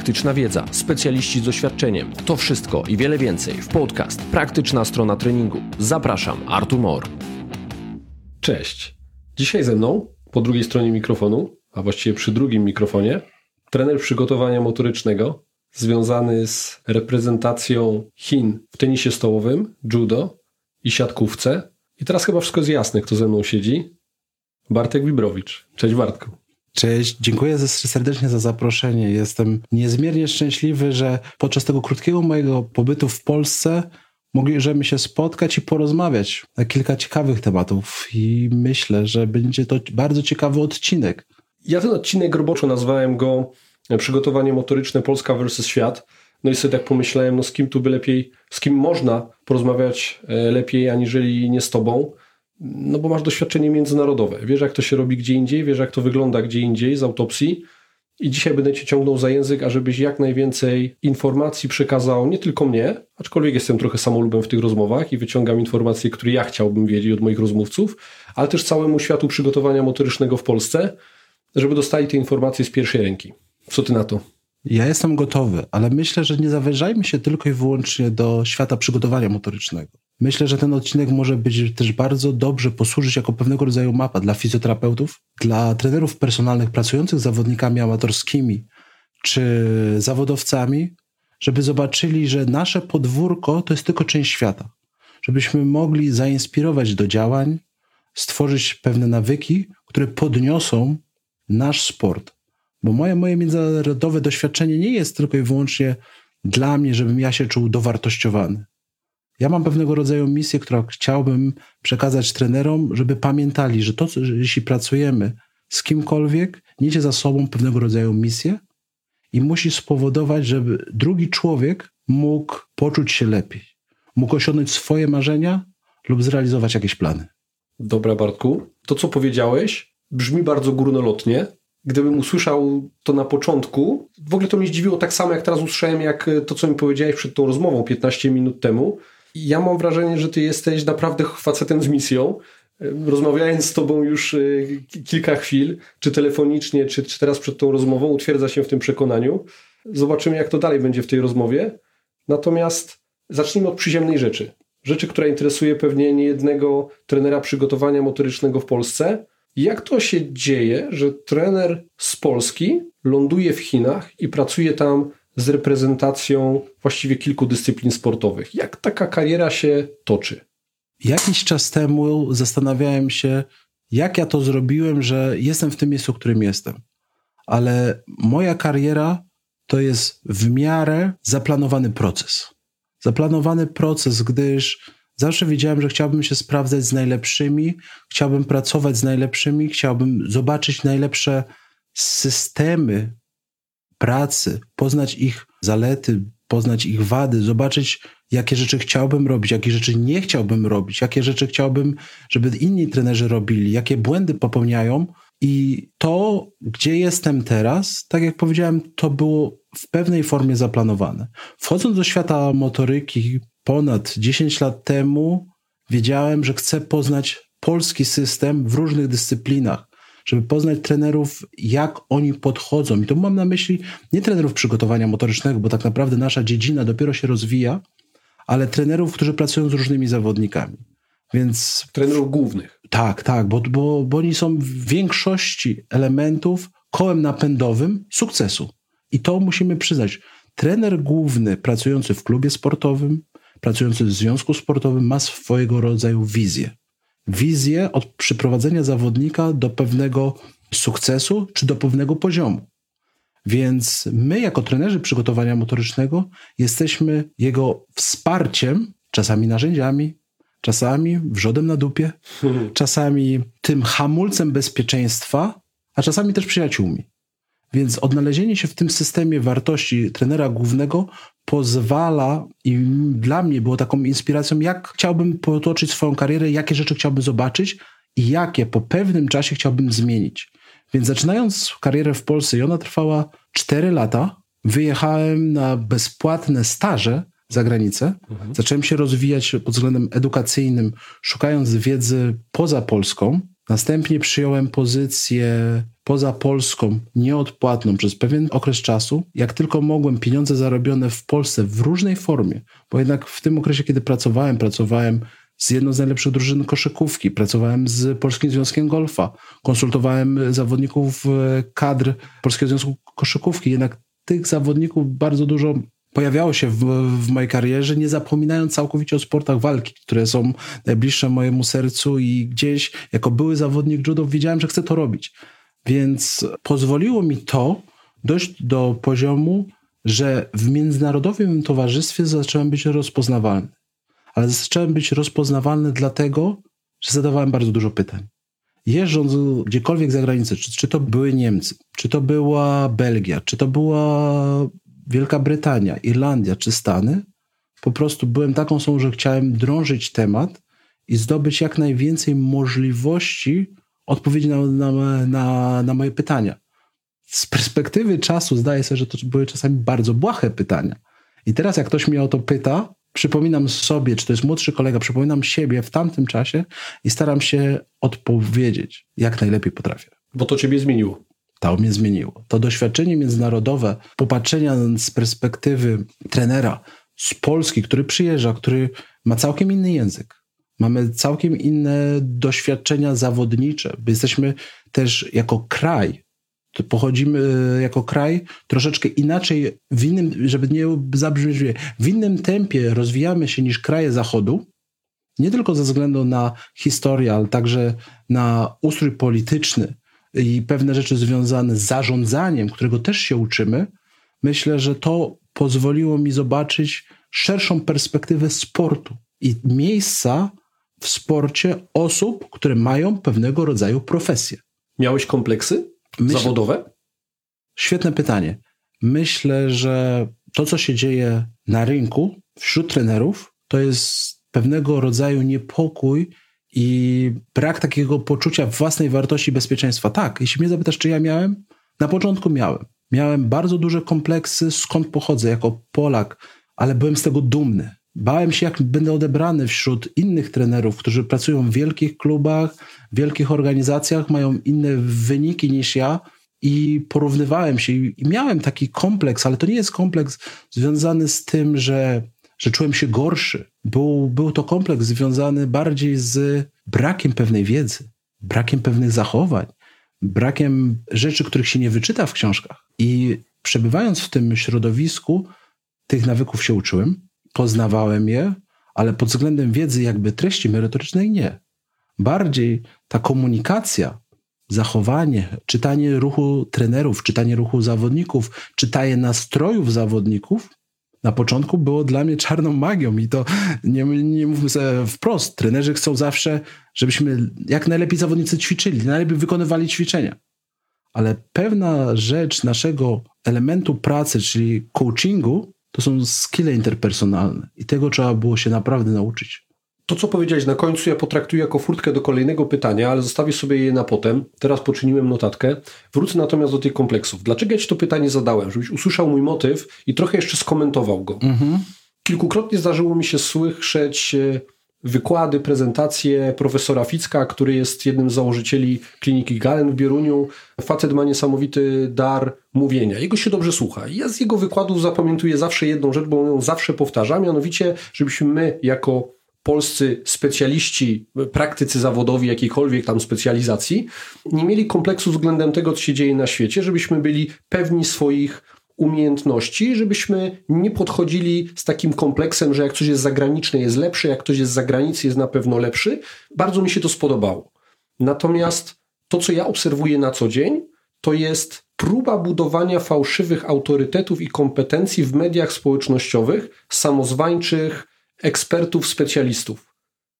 praktyczna wiedza, specjaliści z doświadczeniem. To wszystko i wiele więcej w podcast Praktyczna Strona Treningu. Zapraszam, Artur Mor. Cześć. Dzisiaj ze mną, po drugiej stronie mikrofonu, a właściwie przy drugim mikrofonie, trener przygotowania motorycznego związany z reprezentacją Chin w tenisie stołowym, judo i siatkówce. I teraz chyba wszystko jest jasne, kto ze mną siedzi. Bartek Wibrowicz. Cześć Bartku. Cześć, dziękuję serdecznie za zaproszenie. Jestem niezmiernie szczęśliwy, że podczas tego krótkiego mojego pobytu w Polsce mogliśmy się spotkać i porozmawiać na kilka ciekawych tematów i myślę, że będzie to bardzo ciekawy odcinek. Ja ten odcinek roboczo nazwałem go Przygotowanie motoryczne Polska vs. Świat. No i sobie tak pomyślałem, z kim tu by lepiej, z kim można porozmawiać lepiej aniżeli nie z tobą. No bo masz doświadczenie międzynarodowe. Wiesz, jak to się robi gdzie indziej, wiesz, jak to wygląda gdzie indziej z autopsji. I dzisiaj będę cię ciągnął za język, ażebyś jak najwięcej informacji przekazał nie tylko mnie, aczkolwiek jestem trochę samolubem w tych rozmowach i wyciągam informacje, które ja chciałbym wiedzieć od moich rozmówców, ale też całemu światu przygotowania motorycznego w Polsce, żeby dostali te informacje z pierwszej ręki. Co ty na to? Ja jestem gotowy, ale myślę, że nie zawężajmy się tylko i wyłącznie do świata przygotowania motorycznego. Myślę, że ten odcinek może być też bardzo dobrze posłużyć jako pewnego rodzaju mapa dla fizjoterapeutów, dla trenerów personalnych pracujących z zawodnikami amatorskimi czy zawodowcami, żeby zobaczyli, że nasze podwórko to jest tylko część świata. Żebyśmy mogli zainspirować do działań, stworzyć pewne nawyki, które podniosą nasz sport. Bo moje międzynarodowe doświadczenie nie jest tylko i wyłącznie dla mnie, żebym ja się czuł dowartościowany. Ja mam pewnego rodzaju misję, którą chciałbym przekazać trenerom, żeby pamiętali, że jeśli pracujemy z kimkolwiek, niesie za sobą pewnego rodzaju misję i musi spowodować, żeby drugi człowiek mógł poczuć się lepiej, mógł osiągnąć swoje marzenia lub zrealizować jakieś plany. Dobra, Bartku, to co powiedziałeś brzmi bardzo górnolotnie. Gdybym usłyszał to na początku, w ogóle to mnie zdziwiło tak samo, jak teraz usłyszałem, jak to, co mi powiedziałeś przed tą rozmową 15 minut temu. I ja mam wrażenie, że ty jesteś naprawdę facetem z misją. Rozmawiając z tobą już kilka chwil, czy telefonicznie, czy teraz przed tą rozmową, utwierdza się w tym przekonaniu. Zobaczymy, jak to dalej będzie w tej rozmowie. Natomiast zacznijmy od przyziemnej rzeczy. Rzeczy, która interesuje pewnie niejednego trenera przygotowania motorycznego w Polsce. Jak to się dzieje, że trener z Polski ląduje w Chinach i pracuje tam z reprezentacją właściwie kilku dyscyplin sportowych? Jak taka kariera się toczy? Jakiś czas temu zastanawiałem się, jak ja to zrobiłem, że jestem w tym miejscu, w którym jestem. Ale moja kariera to jest w miarę zaplanowany proces. Zaplanowany proces, gdyż zawsze wiedziałem, że chciałbym się sprawdzać z najlepszymi, chciałbym pracować z najlepszymi, chciałbym zobaczyć najlepsze systemy pracy, poznać ich zalety, poznać ich wady, zobaczyć, jakie rzeczy chciałbym robić, jakie rzeczy nie chciałbym robić, jakie rzeczy chciałbym, żeby inni trenerzy robili, jakie błędy popełniają. I to, gdzie jestem teraz, tak jak powiedziałem, to było w pewnej formie zaplanowane. Wchodząc do świata motoryki ponad 10 lat temu, wiedziałem, że chcę poznać polski system w różnych dyscyplinach, żeby poznać trenerów, jak oni podchodzą. I to mam na myśli nie trenerów przygotowania motorycznego, bo tak naprawdę nasza dziedzina dopiero się rozwija, ale trenerów, którzy pracują z różnymi zawodnikami. Więc trenerów głównych. Tak, bo oni są w większości elementów kołem napędowym sukcesu. I to musimy przyznać. Trener główny pracujący w klubie sportowym, pracujący w związku sportowym ma swojego rodzaju wizję. Wizję od przyprowadzenia zawodnika do pewnego sukcesu czy do pewnego poziomu. Więc my jako trenerzy przygotowania motorycznego jesteśmy jego wsparciem, czasami narzędziami, czasami wrzodem na dupie, czasami tym hamulcem bezpieczeństwa, a czasami też przyjaciółmi. Więc odnalezienie się w tym systemie wartości trenera głównego pozwala i dla mnie było taką inspiracją, jak chciałbym potoczyć swoją karierę, jakie rzeczy chciałbym zobaczyć i jakie po pewnym czasie chciałbym zmienić. Więc zaczynając karierę w Polsce i ona trwała 4 lata, wyjechałem na bezpłatne staże za granicę. Zacząłem się rozwijać pod względem edukacyjnym, szukając wiedzy poza Polską. Następnie przyjąłem pozycję poza Polską nieodpłatną przez pewien okres czasu. Jak tylko mogłem, pieniądze zarobione w Polsce w różnej formie, bo jednak w tym okresie, kiedy pracowałem z jedną z najlepszych drużyn koszykówki, pracowałem z Polskim Związkiem Golfa, konsultowałem zawodników kadr Polskiego Związku Koszykówki. Jednak tych zawodników bardzo dużo pojawiało się w mojej karierze, nie zapominając całkowicie o sportach walki, które są najbliższe mojemu sercu i gdzieś jako były zawodnik judo wiedziałem, że chcę to robić. Więc pozwoliło mi to dojść do poziomu, że w międzynarodowym towarzystwie zacząłem być rozpoznawalny. Ale zacząłem być rozpoznawalny dlatego, że zadawałem bardzo dużo pytań. Jeżdżąc gdziekolwiek za granicę, czy to były Niemcy, czy to była Belgia, czy to była Wielka Brytania, Irlandia czy Stany, po prostu byłem taką osobą, że chciałem drążyć temat i zdobyć jak najwięcej możliwości odpowiedzi na moje pytania. Z perspektywy czasu zdaję sobie, że to były czasami bardzo błahe pytania. I teraz jak ktoś mnie o to pyta, przypominam sobie, czy to jest młodszy kolega, przypominam siebie w tamtym czasie i staram się odpowiedzieć jak najlepiej potrafię. Bo to ciebie zmieniło. To mnie zmieniło. To doświadczenie międzynarodowe, popatrzenia z perspektywy trenera z Polski, który przyjeżdża, który ma całkiem inny język. Mamy całkiem inne doświadczenia zawodnicze. Bo jesteśmy też jako kraj, pochodzimy jako kraj troszeczkę inaczej, w innym, żeby nie zabrzmieć, w innym tempie rozwijamy się niż kraje Zachodu. Nie tylko ze względu na historię, ale także na ustrój polityczny i pewne rzeczy związane z zarządzaniem, którego też się uczymy. Myślę, że to pozwoliło mi zobaczyć szerszą perspektywę sportu i miejsca w sporcie osób, które mają pewnego rodzaju profesję. Miałeś kompleksy zawodowe? Świetne pytanie. Myślę, że to, co się dzieje na rynku wśród trenerów, to jest pewnego rodzaju niepokój i brak takiego poczucia własnej wartości i bezpieczeństwa. Tak, jeśli mnie zapytasz, czy ja miałem? Na początku miałem. Miałem bardzo duże kompleksy, skąd pochodzę jako Polak, ale byłem z tego dumny. Bałem się, jak będę odebrany wśród innych trenerów, którzy pracują w wielkich klubach, w wielkich organizacjach, mają inne wyniki niż ja i porównywałem się i miałem taki kompleks, ale to nie jest kompleks związany z tym, że czułem się gorszy. Był to kompleks związany bardziej z brakiem pewnej wiedzy, brakiem pewnych zachowań, brakiem rzeczy, których się nie wyczyta w książkach. I przebywając w tym środowisku, tych nawyków się uczyłem, poznawałem je, ale pod względem wiedzy jakby treści merytorycznej nie. Bardziej ta komunikacja, zachowanie, czytanie ruchu trenerów, czytanie ruchu zawodników, czytanie nastrojów zawodników na początku było dla mnie czarną magią i to nie mówmy sobie wprost. Trenerzy chcą zawsze, żebyśmy jak najlepiej zawodnicy ćwiczyli, najlepiej wykonywali ćwiczenia. Ale pewna rzecz naszego elementu pracy, czyli coachingu, to są skille interpersonalne i tego trzeba było się naprawdę nauczyć. To, co powiedziałeś na końcu, ja potraktuję jako furtkę do kolejnego pytania, ale zostawię sobie je na potem. Teraz poczyniłem notatkę. Wrócę natomiast do tych kompleksów. Dlaczego ja ci to pytanie zadałem? Żebyś usłyszał mój motyw i trochę jeszcze skomentował go. Kilkukrotnie zdarzyło mi się słyszeć wykłady, prezentacje profesora Ficka, który jest jednym z założycieli kliniki Galen w Bieruniu. Facet ma niesamowity dar mówienia. Jego się dobrze słucha. Ja z jego wykładów zapamiętuję zawsze jedną rzecz, bo ją zawsze powtarzam, mianowicie, żebyśmy my jako polscy specjaliści, praktycy zawodowi jakiejkolwiek tam specjalizacji, nie mieli kompleksu względem tego, co się dzieje na świecie, żebyśmy byli pewni swoich umiejętności, żebyśmy nie podchodzili z takim kompleksem, że jak coś jest zagraniczne, jest lepsze, jak ktoś jest z zagranicy, jest na pewno lepszy. Bardzo mi się to spodobało. Natomiast to, co ja obserwuję na co dzień, to jest próba budowania fałszywych autorytetów i kompetencji w mediach społecznościowych, samozwańczych ekspertów, specjalistów.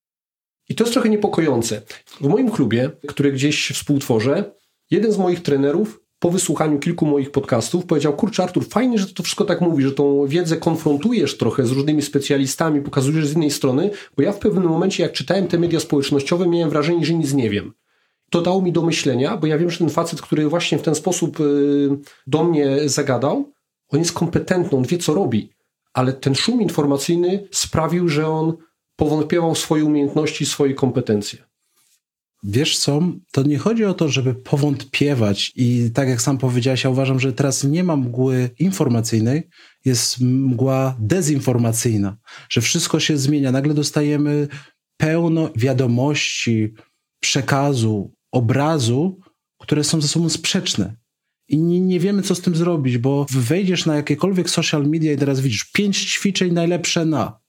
I to jest trochę niepokojące. W moim klubie, który gdzieś współtworzę, jeden z moich trenerów po wysłuchaniu kilku moich podcastów powiedział: kurczę Artur, fajnie, że ty to wszystko tak mówisz, że tą wiedzę konfrontujesz trochę z różnymi specjalistami, pokazujesz z innej strony, bo ja w pewnym momencie, jak czytałem te media społecznościowe, miałem wrażenie, że nic nie wiem. To dało mi do myślenia, bo ja wiem, że ten facet, który właśnie w ten sposób do mnie zagadał, on jest kompetentny, on wie, co robi. Ale ten szum informacyjny sprawił, że on powątpiewał w swoje umiejętności i swoje kompetencje. Wiesz co, to nie chodzi o to, żeby powątpiewać i tak jak sam powiedziałeś, ja uważam, że teraz nie ma mgły informacyjnej, jest mgła dezinformacyjna, że wszystko się zmienia. Nagle dostajemy pełno wiadomości, przekazu, obrazu, które są ze sobą sprzeczne. I nie wiemy, co z tym zrobić, bo wejdziesz na jakiekolwiek social media i teraz widzisz 5 ćwiczeń najlepsze na,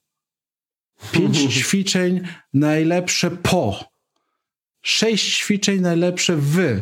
5 ćwiczeń najlepsze po, 6 ćwiczeń najlepsze w.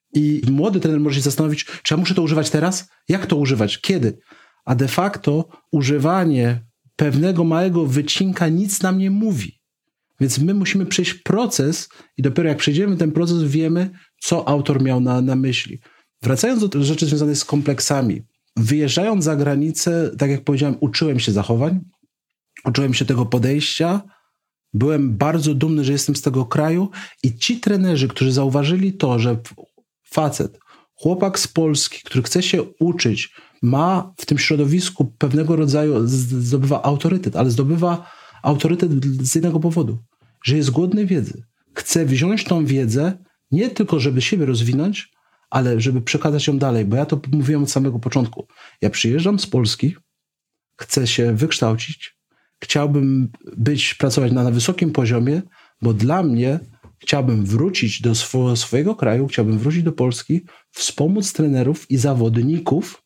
I młody trener może się zastanowić, czy ja muszę to używać teraz? Jak to używać? Kiedy? A de facto używanie pewnego małego wycinka nic nam nie mówi. Więc my musimy przejść proces i dopiero jak przejdziemy ten proces, wiemy, co autor miał na myśli. Wracając do rzeczy związanych z kompleksami. Wyjeżdżając za granicę, tak jak powiedziałem, uczyłem się zachowań, uczyłem się tego podejścia, byłem bardzo dumny, że jestem z tego kraju i ci trenerzy, którzy zauważyli to, że facet, chłopak z Polski, który chce się uczyć, ma w tym środowisku pewnego rodzaju, zdobywa autorytet, ale zdobywa autorytet z jednego powodu, że jest głodny wiedzy. Chce wziąć tą wiedzę nie tylko, żeby siebie rozwinąć, ale żeby przekazać ją dalej, bo ja to mówiłem od samego początku. Ja przyjeżdżam z Polski, chcę się wykształcić, chciałbym pracować na wysokim poziomie, bo dla mnie chciałbym wrócić do swojego kraju, chciałbym wrócić do Polski, wspomóc trenerów i zawodników,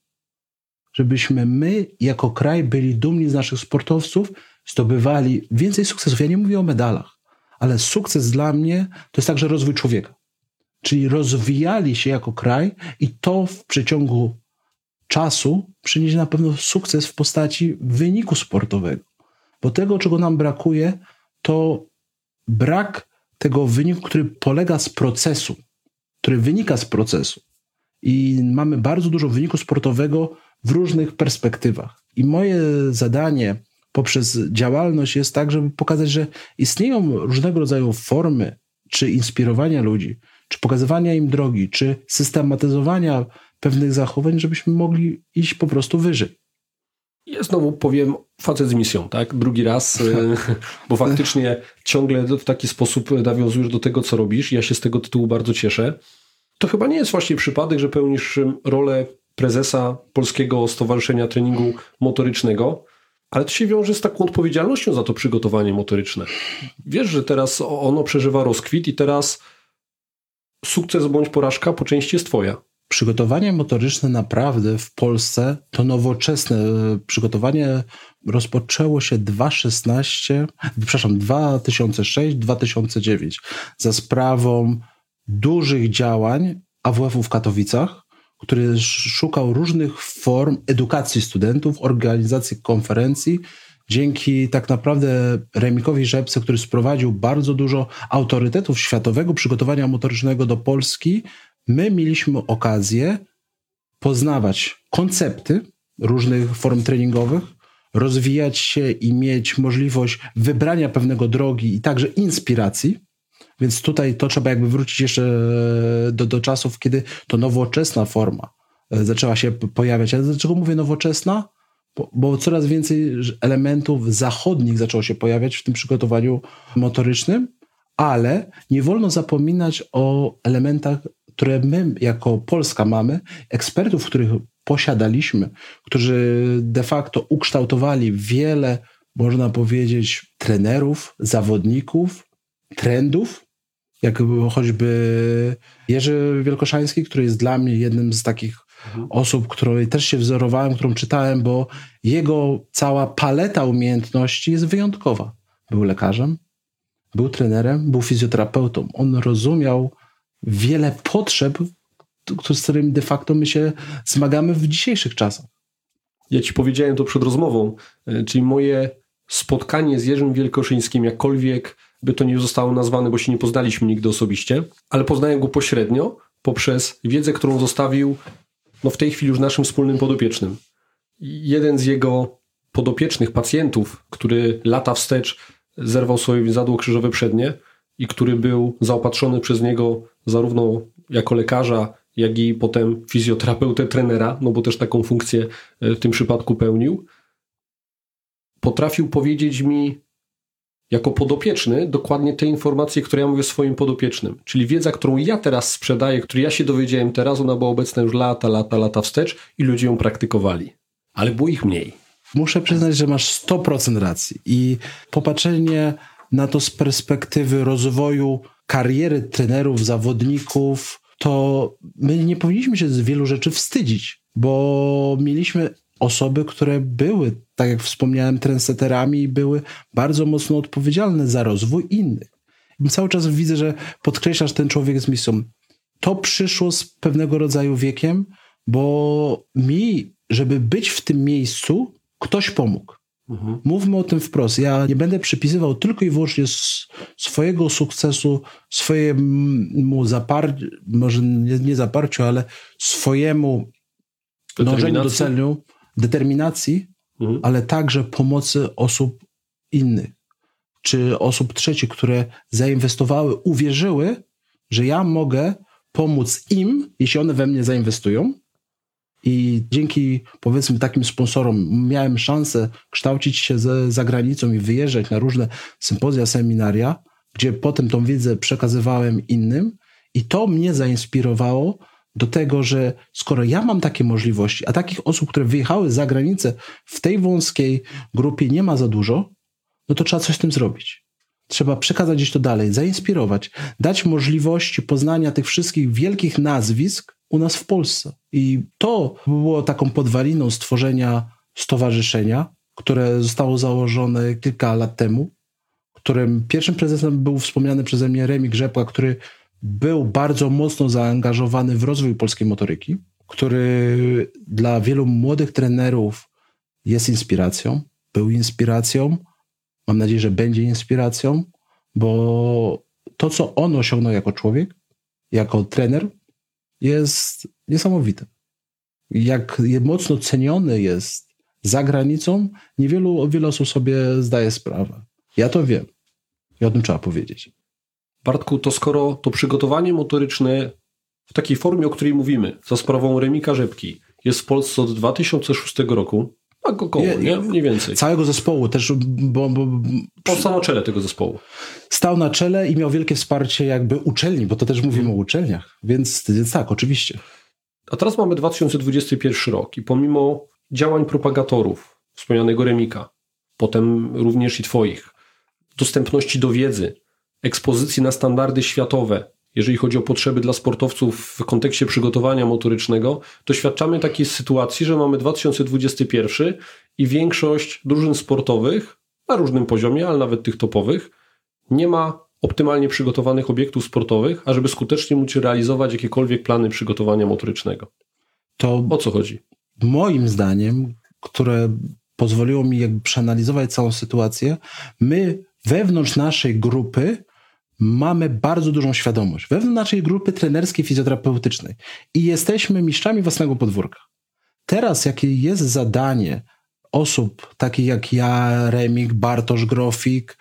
żebyśmy my jako kraj byli dumni z naszych sportowców, zdobywali więcej sukcesów. Ja nie mówię o medalach, ale sukces dla mnie to jest także rozwój człowieka. Czyli rozwijali się jako kraj i to w przeciągu czasu przyniesie na pewno sukces w postaci wyniku sportowego. Bo tego, czego nam brakuje, to brak tego wyniku, który polega z procesu, który wynika z procesu. I mamy bardzo dużo wyniku sportowego w różnych perspektywach. I moje zadanie poprzez działalność jest tak, żeby pokazać, że istnieją różnego rodzaju formy, czy inspirowania ludzi, czy pokazywania im drogi, czy systematyzowania pewnych zachowań, żebyśmy mogli iść po prostu wyżej. Ja znowu powiem, facet z misją, tak? Drugi raz, bo faktycznie ciągle w taki sposób nawiązujesz do tego, co robisz. Ja się z tego tytułu bardzo cieszę. To chyba nie jest właśnie przypadek, że pełnisz rolę prezesa Polskiego Stowarzyszenia Treningu Motorycznego, ale to się wiąże z taką odpowiedzialnością za to przygotowanie motoryczne. Wiesz, że teraz ono przeżywa rozkwit i teraz sukces bądź porażka po części jest twoja. Przygotowanie motoryczne naprawdę w Polsce to nowoczesne. Przygotowanie rozpoczęło się 2006-2009 za sprawą dużych działań AWF-u w Katowicach, który szukał różnych form edukacji studentów, organizacji konferencji. Dzięki tak naprawdę Remikowi Rzepce, który sprowadził bardzo dużo autorytetów światowego przygotowania motorycznego do Polski, my mieliśmy okazję poznawać koncepty różnych form treningowych, rozwijać się i mieć możliwość wybrania pewnego drogi i także inspiracji. Więc tutaj to trzeba jakby wrócić jeszcze do czasów, kiedy to nowoczesna forma zaczęła się pojawiać. Ale dlaczego mówię nowoczesna? Bo coraz więcej elementów zachodnich zaczęło się pojawiać w tym przygotowaniu motorycznym, ale nie wolno zapominać o elementach, które my jako Polska mamy, ekspertów, których posiadaliśmy, którzy de facto ukształtowali wiele, można powiedzieć, trenerów, zawodników, trendów, jak choćby Jerzy Wielkoszański, który jest dla mnie jednym z takich osób, której też się wzorowałem, którą czytałem, bo jego cała paleta umiejętności jest wyjątkowa. Był lekarzem, był trenerem, był fizjoterapeutą. On rozumiał wiele potrzeb, z którymi de facto my się zmagamy w dzisiejszych czasach. Ja ci powiedziałem to przed rozmową, czyli moje spotkanie z Jerzym Wielkoszyńskim, jakkolwiek by to nie zostało nazwane, bo się nie poznaliśmy nigdy osobiście, ale poznałem go pośrednio poprzez wiedzę, którą zostawił w tej chwili już naszym wspólnym podopiecznym. Jeden z jego podopiecznych pacjentów, który lata wstecz zerwał sobie zadło krzyżowe przednie i który był zaopatrzony przez niego zarówno jako lekarza, jak i potem fizjoterapeutę, trenera, bo też taką funkcję w tym przypadku pełnił, potrafił powiedzieć mi jako podopieczny dokładnie te informacje, które ja mówię swoim podopiecznym. Czyli wiedza, którą ja teraz sprzedaję, której ja się dowiedziałem teraz, ona była obecna już lata wstecz i ludzie ją praktykowali. Ale było ich mniej. Muszę przyznać, że masz 100% racji i popatrzenie na to z perspektywy rozwoju kariery trenerów, zawodników, to my nie powinniśmy się z wielu rzeczy wstydzić, bo mieliśmy osoby, które były, tak jak wspomniałem, trendsetterami i były bardzo mocno odpowiedzialne za rozwój innych. I cały czas widzę, że podkreślasz, ten człowiek z misją. To przyszło z pewnego rodzaju wiekiem, bo mi, żeby być w tym miejscu, ktoś pomógł. Mówmy o tym wprost. Ja nie będę przypisywał tylko i wyłącznie swojego sukcesu, swojemu zaparciu, może nie zaparciu, ale swojemu dążeniu do celu, determinacji, ale także pomocy osób innych, czy osób trzecich, które zainwestowały, uwierzyły, że ja mogę pomóc im, jeśli one we mnie zainwestują. I dzięki, powiedzmy, takim sponsorom miałem szansę kształcić się za granicą i wyjeżdżać na różne sympozja, seminaria, gdzie potem tą wiedzę przekazywałem innym i to mnie zainspirowało do tego, że skoro ja mam takie możliwości, a takich osób, które wyjechały za granicę w tej wąskiej grupie nie ma za dużo, no to trzeba coś z tym zrobić. Trzeba przekazać gdzieś to dalej, zainspirować, dać możliwości poznania tych wszystkich wielkich nazwisk u nas w Polsce. I to było taką podwaliną stworzenia stowarzyszenia, które zostało założone kilka lat temu, którym pierwszym prezesem był wspomniany przeze mnie Remik Rzepła, który był bardzo mocno zaangażowany w rozwój polskiej motoryki, który dla wielu młodych trenerów jest inspiracją, był inspiracją, mam nadzieję, że będzie inspiracją, bo to, co on osiągnął jako człowiek, jako trener, jest niesamowite. Jak mocno ceniony jest za granicą, wiele osób sobie zdaje sprawę. Ja to wiem. I o tym trzeba powiedzieć. Bartku, to skoro to przygotowanie motoryczne w takiej formie, o której mówimy, za sprawą Remika Rzepki, jest w Polsce od 2006 roku, tak około, nie? Mniej więcej. Całego zespołu też, bo stał na czele tego zespołu. Stał na czele i miał wielkie wsparcie jakby uczelni, bo to też mówimy o uczelniach, więc tak, oczywiście. A teraz mamy 2021 rok i pomimo działań propagatorów, wspomnianego Remika, potem również i twoich, dostępności do wiedzy, ekspozycji na standardy światowe, jeżeli chodzi o potrzeby dla sportowców w kontekście przygotowania motorycznego, doświadczamy takiej sytuacji, że mamy 2021 i większość drużyn sportowych na różnym poziomie, ale nawet tych topowych, nie ma optymalnie przygotowanych obiektów sportowych, ażeby skutecznie móc realizować jakiekolwiek plany przygotowania motorycznego. To o co chodzi? Moim zdaniem, które pozwoliło mi jakby przeanalizować całą sytuację, my wewnątrz naszej grupy mamy bardzo dużą świadomość. Wewnątrz naszej grupy trenerskiej, fizjoterapeutycznej. I jesteśmy mistrzami własnego podwórka. Teraz, jakie jest zadanie osób takich jak ja, Remik, Bartosz Grofik,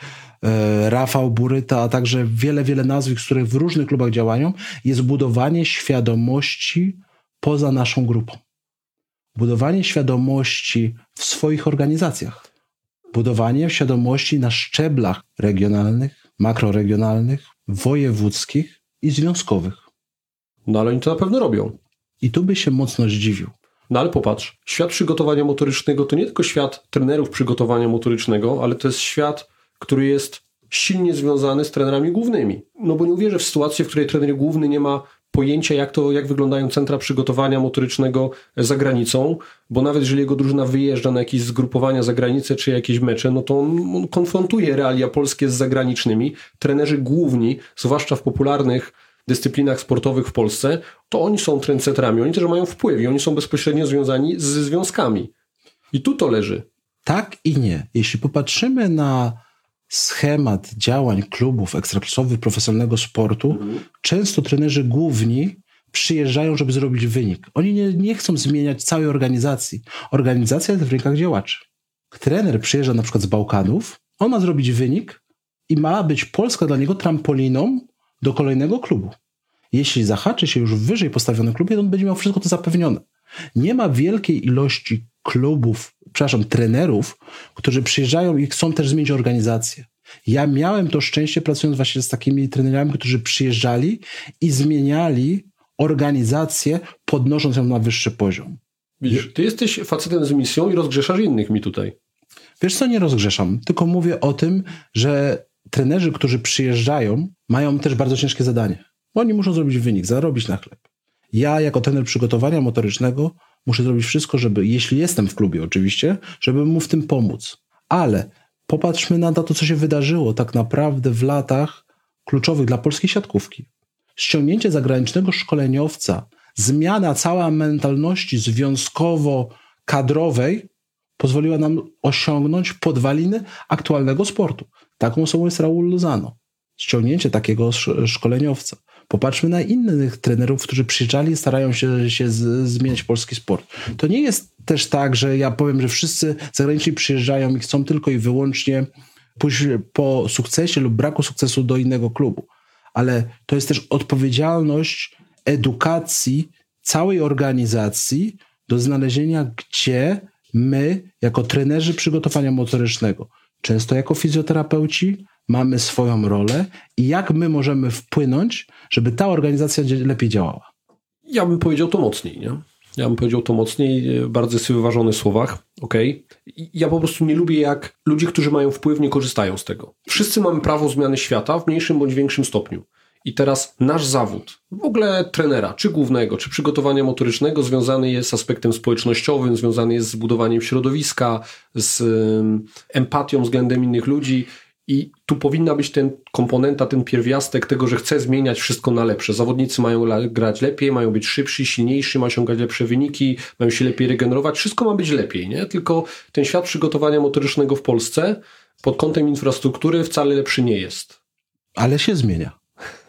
Rafał Buryta, a także wiele nazwisk, które w różnych klubach działają, jest budowanie świadomości poza naszą grupą. Budowanie świadomości w swoich organizacjach. Budowanie świadomości na szczeblach regionalnych, makroregionalnych, wojewódzkich i związkowych. No ale oni to na pewno robią. I tu by się mocno zdziwił. No ale popatrz, świat przygotowania motorycznego to nie tylko świat trenerów przygotowania motorycznego, ale to jest świat, który jest silnie związany z trenerami głównymi. No bo nie uwierzę w sytuację, w której trener główny nie ma pojęcia, jak wyglądają centra przygotowania motorycznego za granicą, bo nawet jeżeli jego drużyna wyjeżdża na jakieś zgrupowania za granicę czy jakieś mecze, no to on konfrontuje realia polskie z zagranicznymi. Trenerzy główni, zwłaszcza w popularnych dyscyplinach sportowych w Polsce, to oni są trendsetterami, oni też mają wpływ i oni są bezpośrednio związani ze związkami. I tu to leży. Tak i nie. Jeśli popatrzymy na schemat działań klubów ekstraklasowych profesjonalnego sportu, często trenerzy główni przyjeżdżają, żeby zrobić wynik. Oni nie chcą zmieniać całej organizacji. Organizacja jest w rękach działaczy. Trener przyjeżdża na przykład z Bałkanów, on ma zrobić wynik i ma być Polska dla niego trampoliną do kolejnego klubu. Jeśli zahaczy się już w wyżej postawionym klubie, to on będzie miał wszystko to zapewnione. Nie ma wielkiej ilości trenerów, którzy przyjeżdżają i chcą też zmienić organizację. Ja miałem to szczęście pracując właśnie z takimi trenerami, którzy przyjeżdżali i zmieniali organizację, podnosząc ją na wyższy poziom. Widzisz, ty jesteś facetem z misją i rozgrzeszasz innych mi tutaj. Wiesz co, nie rozgrzeszam, tylko mówię o tym, że trenerzy, którzy przyjeżdżają, mają też bardzo ciężkie zadanie. Bo oni muszą zrobić wynik, zarobić na chleb. Ja jako trener przygotowania motorycznego muszę zrobić wszystko, żeby, jeśli jestem w klubie oczywiście, żeby mu w tym pomóc. Ale popatrzmy na to, co się wydarzyło tak naprawdę w latach kluczowych dla polskiej siatkówki. Ściągnięcie zagranicznego szkoleniowca, zmiana całej mentalności związkowo-kadrowej pozwoliła nam osiągnąć podwaliny aktualnego sportu. Taką osobą jest Raul Lozano. Ściągnięcie takiego szkoleniowca. Popatrzmy na innych trenerów, którzy przyjeżdżali i starają się zmieniać polski sport. To nie jest też tak, że ja powiem, że wszyscy zagraniczni przyjeżdżają i chcą tylko i wyłącznie pójść po sukcesie lub braku sukcesu do innego klubu. Ale to jest też odpowiedzialność edukacji całej organizacji do znalezienia, gdzie my, jako trenerzy przygotowania motorycznego, często jako fizjoterapeuci, mamy swoją rolę i jak my możemy wpłynąć, żeby ta organizacja lepiej działała. Ja bym powiedział to mocniej, nie? Ja bym powiedział to mocniej, bardzo jest wyważony w słowach, okej? Ja po prostu nie lubię, jak ludzie, którzy mają wpływ, nie korzystają z tego. Wszyscy mamy prawo zmiany świata w mniejszym bądź większym stopniu. I teraz nasz zawód, w ogóle trenera, czy głównego, czy przygotowania motorycznego, związany jest z aspektem społecznościowym, związany jest z budowaniem środowiska, z empatią względem innych ludzi. I tu powinna być ten komponenta, ten pierwiastek tego, że chcę zmieniać wszystko na lepsze. Zawodnicy mają grać lepiej, mają być szybsi, silniejsi, mają osiągać lepsze wyniki, mają się lepiej regenerować. Wszystko ma być lepiej, nie? Tylko ten świat przygotowania motorycznego w Polsce pod kątem infrastruktury wcale lepszy nie jest. Ale się zmienia.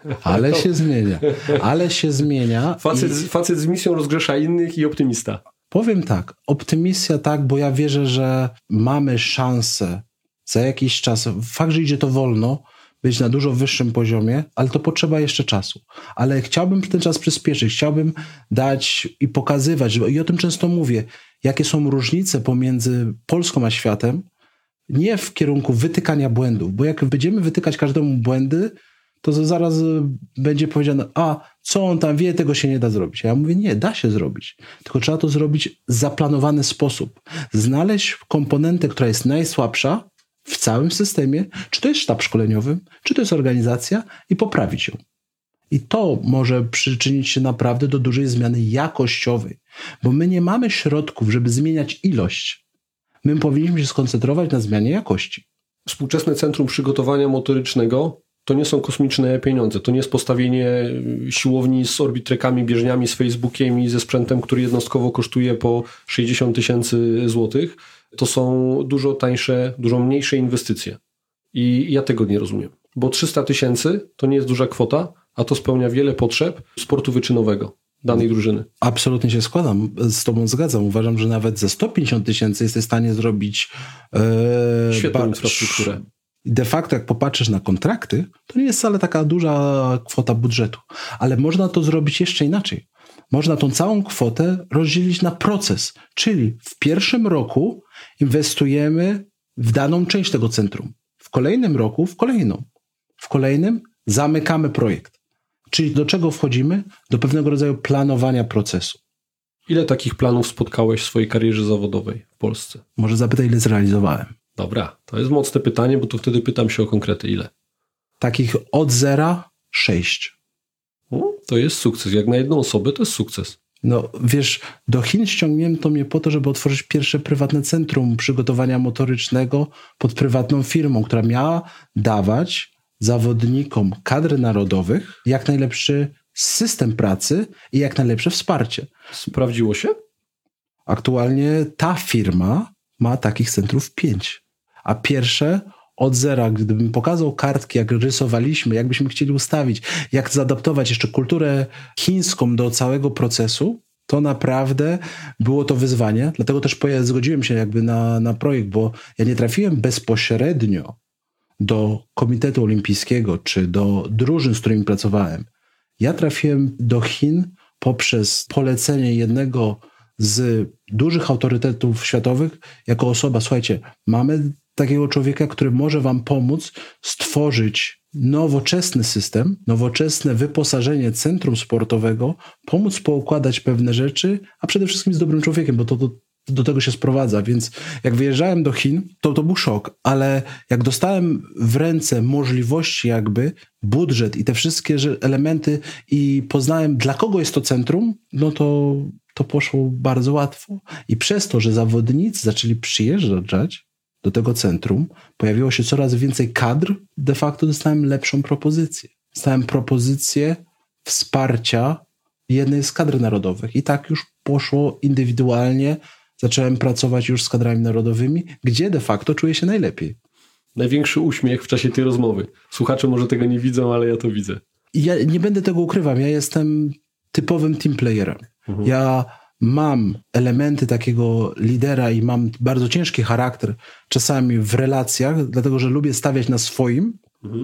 Ale się zmienia. Facet z misją rozgrzesza innych i optymista. Powiem tak, optymistia tak, bo ja wierzę, że mamy szansę za jakiś czas, fakt, że idzie to wolno, być na dużo wyższym poziomie, ale to potrzeba jeszcze czasu. Ale chciałbym ten czas przyspieszyć, chciałbym dać i pokazywać, i o tym często mówię, jakie są różnice pomiędzy Polską a światem, nie w kierunku wytykania błędów, bo jak będziemy wytykać każdemu błędy, to zaraz będzie powiedziane, a co on tam wie, tego się nie da zrobić. A ja mówię, nie, da się zrobić. Tylko trzeba to zrobić w zaplanowany sposób. Znaleźć komponentę, która jest najsłabsza w całym systemie, czy to jest sztab szkoleniowy, czy to jest organizacja i poprawić ją. I to może przyczynić się naprawdę do dużej zmiany jakościowej, bo my nie mamy środków, żeby zmieniać ilość. My powinniśmy się skoncentrować na zmianie jakości. Współczesne Centrum Przygotowania Motorycznego to nie są kosmiczne pieniądze, to nie jest postawienie siłowni z orbitrekami, bieżniami, z Facebookiem i ze sprzętem, który jednostkowo kosztuje po 60 000 złotych. To są dużo tańsze, dużo mniejsze inwestycje. I ja tego nie rozumiem. Bo 300 000 to nie jest duża kwota, a to spełnia wiele potrzeb sportu wyczynowego danej drużyny. Absolutnie się z tobą zgadzam. Uważam, że nawet za 150 000 jesteś w stanie zrobić świetną infrastrukturę. De facto, jak popatrzysz na kontrakty, to nie jest wcale taka duża kwota budżetu. Ale można to zrobić jeszcze inaczej. Można tą całą kwotę rozdzielić na proces. Czyli w pierwszym roku inwestujemy w daną część tego centrum. W kolejnym roku w kolejną. W kolejnym zamykamy projekt. Czyli do czego wchodzimy? Do pewnego rodzaju planowania procesu. Ile takich planów spotkałeś w swojej karierze zawodowej w Polsce? Może zapytaj, ile zrealizowałem. Dobra, to jest mocne pytanie, bo to wtedy pytam się o konkrety. Ile? Takich od 0 6. To jest sukces. Jak na jedną osobę to jest sukces. No wiesz, do Chin ściągnięto mnie po to, żeby otworzyć pierwsze prywatne centrum przygotowania motorycznego pod prywatną firmą, która miała dawać zawodnikom kadr narodowych jak najlepszy system pracy i jak najlepsze wsparcie. Sprawdziło się? Aktualnie ta firma ma takich centrów 5. A pierwsze od 0, gdybym pokazał kartki, jak rysowaliśmy, jak byśmy chcieli ustawić, jak zaadaptować jeszcze kulturę chińską do całego procesu, to naprawdę było to wyzwanie. Dlatego też zgodziłem się jakby na projekt, bo ja nie trafiłem bezpośrednio do Komitetu Olimpijskiego czy do drużyn, z którymi pracowałem. Ja trafiłem do Chin poprzez polecenie jednego z dużych autorytetów światowych jako osoba, słuchajcie, mamy takiego człowieka, który może wam pomóc stworzyć nowoczesny system, nowoczesne wyposażenie centrum sportowego, pomóc poukładać pewne rzeczy, a przede wszystkim z dobrym człowiekiem, bo to do tego się sprowadza. Więc jak wyjeżdżałem do Chin, to był szok, ale jak dostałem w ręce możliwości jakby, budżet i te wszystkie elementy i poznałem, dla kogo jest to centrum, no to poszło bardzo łatwo. I przez to, że zawodnicy zaczęli przyjeżdżać do tego centrum, pojawiło się coraz więcej kadr, de facto dostałem lepszą propozycję. Dostałem propozycję wsparcia jednej z kadr narodowych. I tak już poszło indywidualnie. Zacząłem pracować już z kadrami narodowymi, gdzie de facto czuję się najlepiej. Największy uśmiech w czasie tej rozmowy. Słuchacze może tego nie widzą, ale ja to widzę. I ja nie będę tego ukrywał. Ja jestem typowym team playerem. Ja mam elementy takiego lidera i mam bardzo ciężki charakter czasami w relacjach, dlatego że lubię stawiać na swoim,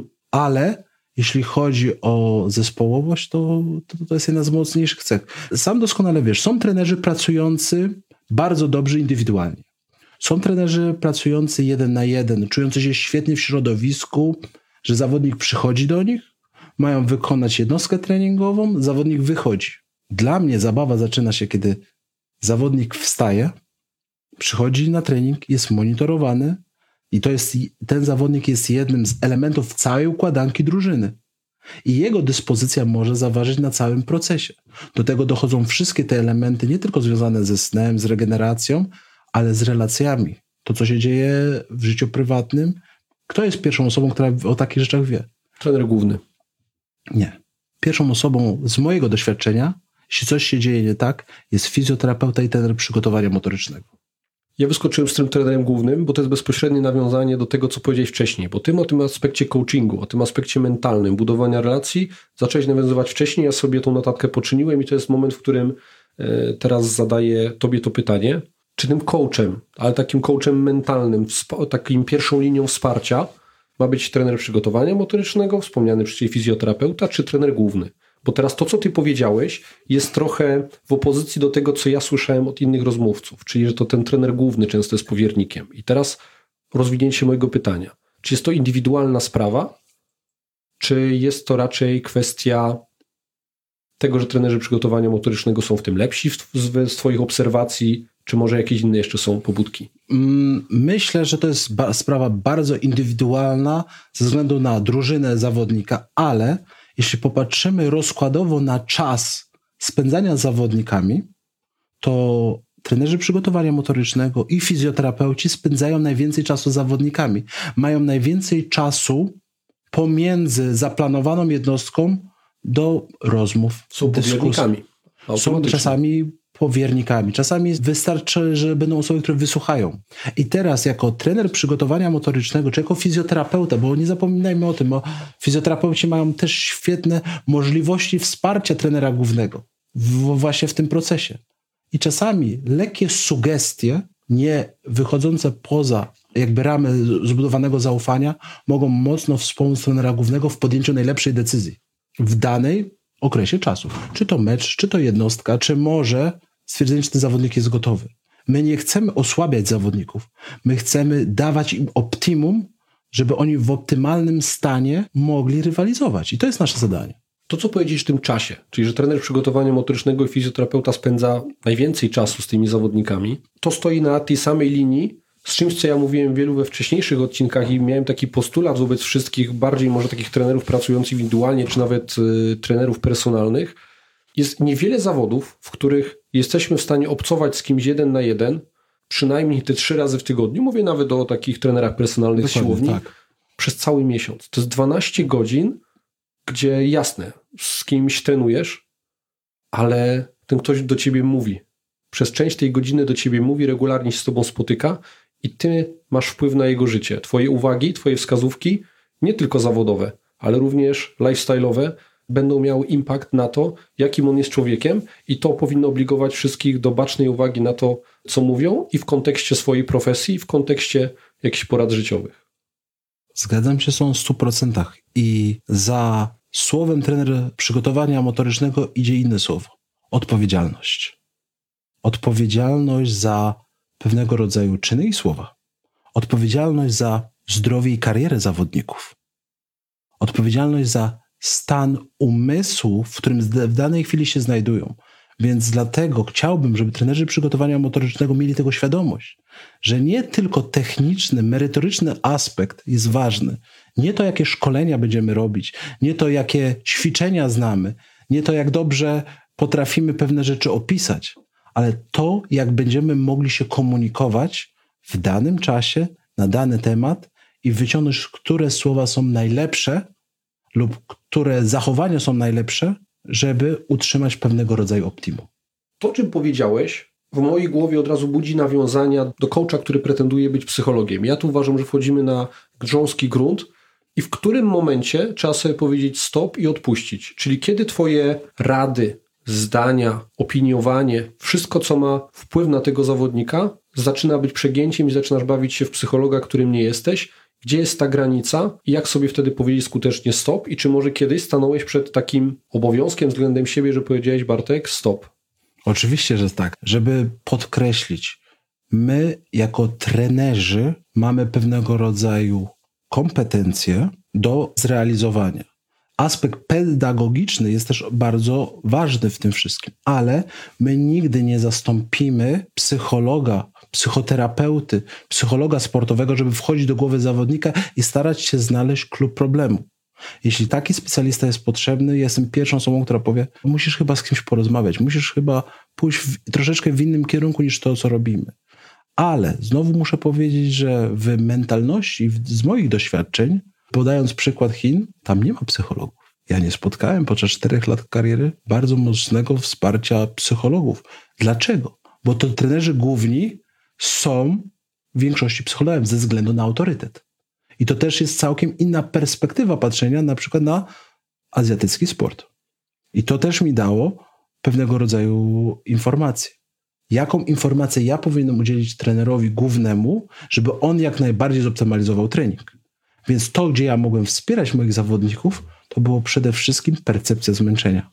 ale jeśli chodzi o zespołowość, to jest jedna z mocniejszych cech. Sam doskonale wiesz, są trenerzy pracujący bardzo dobrze indywidualnie. Są trenerzy pracujący 1 na 1, czujący się świetnie w środowisku, że zawodnik przychodzi do nich, mają wykonać jednostkę treningową, zawodnik wychodzi. Dla mnie zabawa zaczyna się, kiedy zawodnik wstaje, przychodzi na trening, jest monitorowany i ten zawodnik jest jednym z elementów całej układanki drużyny. I jego dyspozycja może zaważyć na całym procesie. Do tego dochodzą wszystkie te elementy, nie tylko związane ze snem, z regeneracją, ale z relacjami. To, co się dzieje w życiu prywatnym. Kto jest pierwszą osobą, która o takich rzeczach wie? Trener główny. Nie. Pierwszą osobą z mojego doświadczenia, jeśli coś się dzieje nie tak, jest fizjoterapeuta i trener przygotowania motorycznego. Ja wyskoczyłem z tym trenerem głównym, bo to jest bezpośrednie nawiązanie do tego, co powiedziałeś wcześniej, bo o tym aspekcie coachingu, o tym aspekcie mentalnym, budowania relacji zacząłeś nawiązywać wcześniej, ja sobie tą notatkę poczyniłem i to jest moment, w którym teraz zadaję tobie to pytanie, czy tym coachem, ale takim coachem mentalnym, takim pierwszą linią wsparcia ma być trener przygotowania motorycznego, wspomniany wcześniej fizjoterapeuta, czy trener główny? Bo teraz to, co ty powiedziałeś, jest trochę w opozycji do tego, co ja słyszałem od innych rozmówców, czyli że to ten trener główny często jest powiernikiem. I teraz rozwinięcie mojego pytania. Czy jest to indywidualna sprawa, czy jest to raczej kwestia tego, że trenerzy przygotowania motorycznego są w tym lepsi z twoich obserwacji, czy może jakieś inne jeszcze są pobudki? Myślę, że to jest sprawa bardzo indywidualna ze względu na drużynę zawodnika, ale jeśli popatrzymy rozkładowo na czas spędzania z zawodnikami, to trenerzy przygotowania motorycznego i fizjoterapeuci spędzają najwięcej czasu z zawodnikami. Mają najwięcej czasu pomiędzy zaplanowaną jednostką do rozmów, są powiernikami. Są czasami powiernikami. Czasami wystarczy, że będą osoby, które wysłuchają. I teraz jako trener przygotowania motorycznego, czy jako fizjoterapeuta, bo nie zapominajmy o tym, bo fizjoterapeuci mają też świetne możliwości wsparcia trenera głównego właśnie w tym procesie. I czasami lekkie sugestie, nie wychodzące poza jakby ramy zbudowanego zaufania, mogą mocno wspomóc trenera głównego w podjęciu najlepszej decyzji w danej okresie czasu. Czy to mecz, czy to jednostka, czy może stwierdzenie, czy ten zawodnik jest gotowy. My nie chcemy osłabiać zawodników. My chcemy dawać im optimum, żeby oni w optymalnym stanie mogli rywalizować. I to jest nasze zadanie. To, co powiedzieć w tym czasie, czyli że trener przygotowania motorycznego i fizjoterapeuta spędza najwięcej czasu z tymi zawodnikami, to stoi na tej samej linii z czymś, co ja mówiłem wielu we wcześniejszych odcinkach i miałem taki postulat wobec wszystkich, bardziej może takich trenerów pracujących indywidualnie, czy nawet trenerów personalnych. Jest niewiele zawodów, w których jesteśmy w stanie obcować z kimś 1 na 1, przynajmniej te 3 razy w tygodniu. Mówię nawet o takich trenerach personalnych z siłowni. Tak. Przez cały miesiąc. To jest 12 godzin, gdzie jasne, z kimś trenujesz, ale ten ktoś do ciebie mówi. Przez część tej godziny do ciebie mówi, regularnie się z tobą spotyka i ty masz wpływ na jego życie. Twoje uwagi, twoje wskazówki, nie tylko zawodowe, ale również lifestyle'owe, będą miały impact na to, jakim on jest człowiekiem i to powinno obligować wszystkich do bacznej uwagi na to, co mówią i w kontekście swojej profesji, i w kontekście jakichś porad życiowych. Zgadzam się z tą 100%. I za słowem trener przygotowania motorycznego idzie inne słowo. Odpowiedzialność. Odpowiedzialność za pewnego rodzaju czyny i słowa. odpowiedzialność za zdrowie i karierę zawodników, odpowiedzialność za stan umysłu, w którym w danej chwili się znajdują. Więc dlatego chciałbym, żeby trenerzy przygotowania motorycznego mieli tego świadomość, że nie tylko techniczny, merytoryczny aspekt jest ważny. Nie to, jakie szkolenia będziemy robić, nie to, jakie ćwiczenia znamy, nie to, jak dobrze potrafimy pewne rzeczy opisać, ale to, jak będziemy mogli się komunikować w danym czasie, na dany temat i wyciągnąć, które słowa są najlepsze lub które zachowania są najlepsze, żeby utrzymać pewnego rodzaju optimum. To, o czym powiedziałeś, w mojej głowie od razu budzi nawiązania do coacha, który pretenduje być psychologiem. Ja tu uważam, że wchodzimy na grząski grunt i w którym momencie trzeba sobie powiedzieć stop i odpuścić. Czyli kiedy twoje rady, zdania, opiniowanie, wszystko, co ma wpływ na tego zawodnika, zaczyna być przegięciem i zaczynasz bawić się w psychologa, którym nie jesteś. Gdzie jest ta granica i jak sobie wtedy powiedzieć skutecznie stop? I czy może kiedyś stanąłeś przed takim obowiązkiem względem siebie, że powiedziałeś, Bartek, stop? Oczywiście, że tak. Żeby podkreślić, my jako trenerzy mamy pewnego rodzaju kompetencje do zrealizowania. Aspekt pedagogiczny jest też bardzo ważny w tym wszystkim, ale my nigdy nie zastąpimy psychologa, psychoterapeuty, psychologa sportowego, żeby wchodzić do głowy zawodnika i starać się znaleźć klucz problemu. Jeśli taki specjalista jest potrzebny, jestem pierwszą osobą, która powie, musisz chyba z kimś porozmawiać, musisz chyba pójść troszeczkę w innym kierunku niż to, co robimy. Ale znowu muszę powiedzieć, że w mentalności, z moich doświadczeń, podając przykład Chin, tam nie ma psychologów. Ja nie spotkałem podczas 4 lat kariery bardzo mocnego wsparcia psychologów. Dlaczego? Bo to trenerzy główni są w większości psychologiem ze względu na autorytet. I to też jest całkiem inna perspektywa patrzenia na przykład na azjatycki sport. I to też mi dało pewnego rodzaju informacje. Jaką informację ja powinienem udzielić trenerowi głównemu, żeby on jak najbardziej zoptymalizował trening. Więc to, gdzie ja mogłem wspierać moich zawodników, to było przede wszystkim percepcja zmęczenia.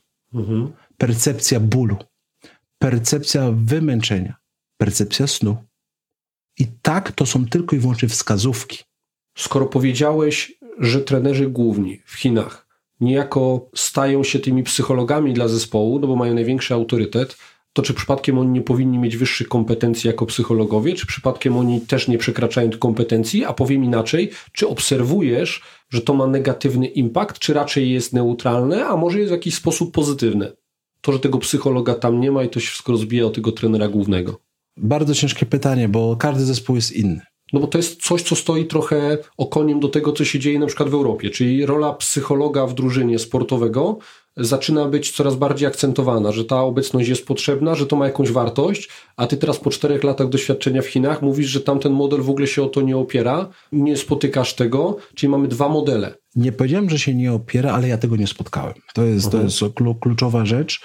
Percepcja bólu. Percepcja wymęczenia. Percepcja snu. I tak to są tylko i wyłącznie wskazówki. Skoro powiedziałeś, że trenerzy główni w Chinach niejako stają się tymi psychologami dla zespołu, no bo mają największy autorytet, to czy przypadkiem oni nie powinni mieć wyższych kompetencji jako psychologowie, czy przypadkiem oni też nie przekraczają tych kompetencji, a powiem inaczej, czy obserwujesz, że to ma negatywny impact, czy raczej jest neutralne, a może jest w jakiś sposób pozytywne? To, że tego psychologa tam nie ma i to się wszystko rozbija o tego trenera głównego. Bardzo ciężkie pytanie, bo każdy zespół jest inny. No bo to jest coś, co stoi trochę okoniem do tego, co się dzieje na przykład w Europie, czyli rola psychologa w drużynie sportowego zaczyna być coraz bardziej akcentowana, że ta obecność jest potrzebna, że to ma jakąś wartość, a ty teraz po 4 latach doświadczenia w Chinach mówisz, że tamten model w ogóle się o to nie opiera, nie spotykasz tego, czyli mamy 2 modele. Nie powiedziałem, że się nie opiera, ale ja tego nie spotkałem. To jest kluczowa rzecz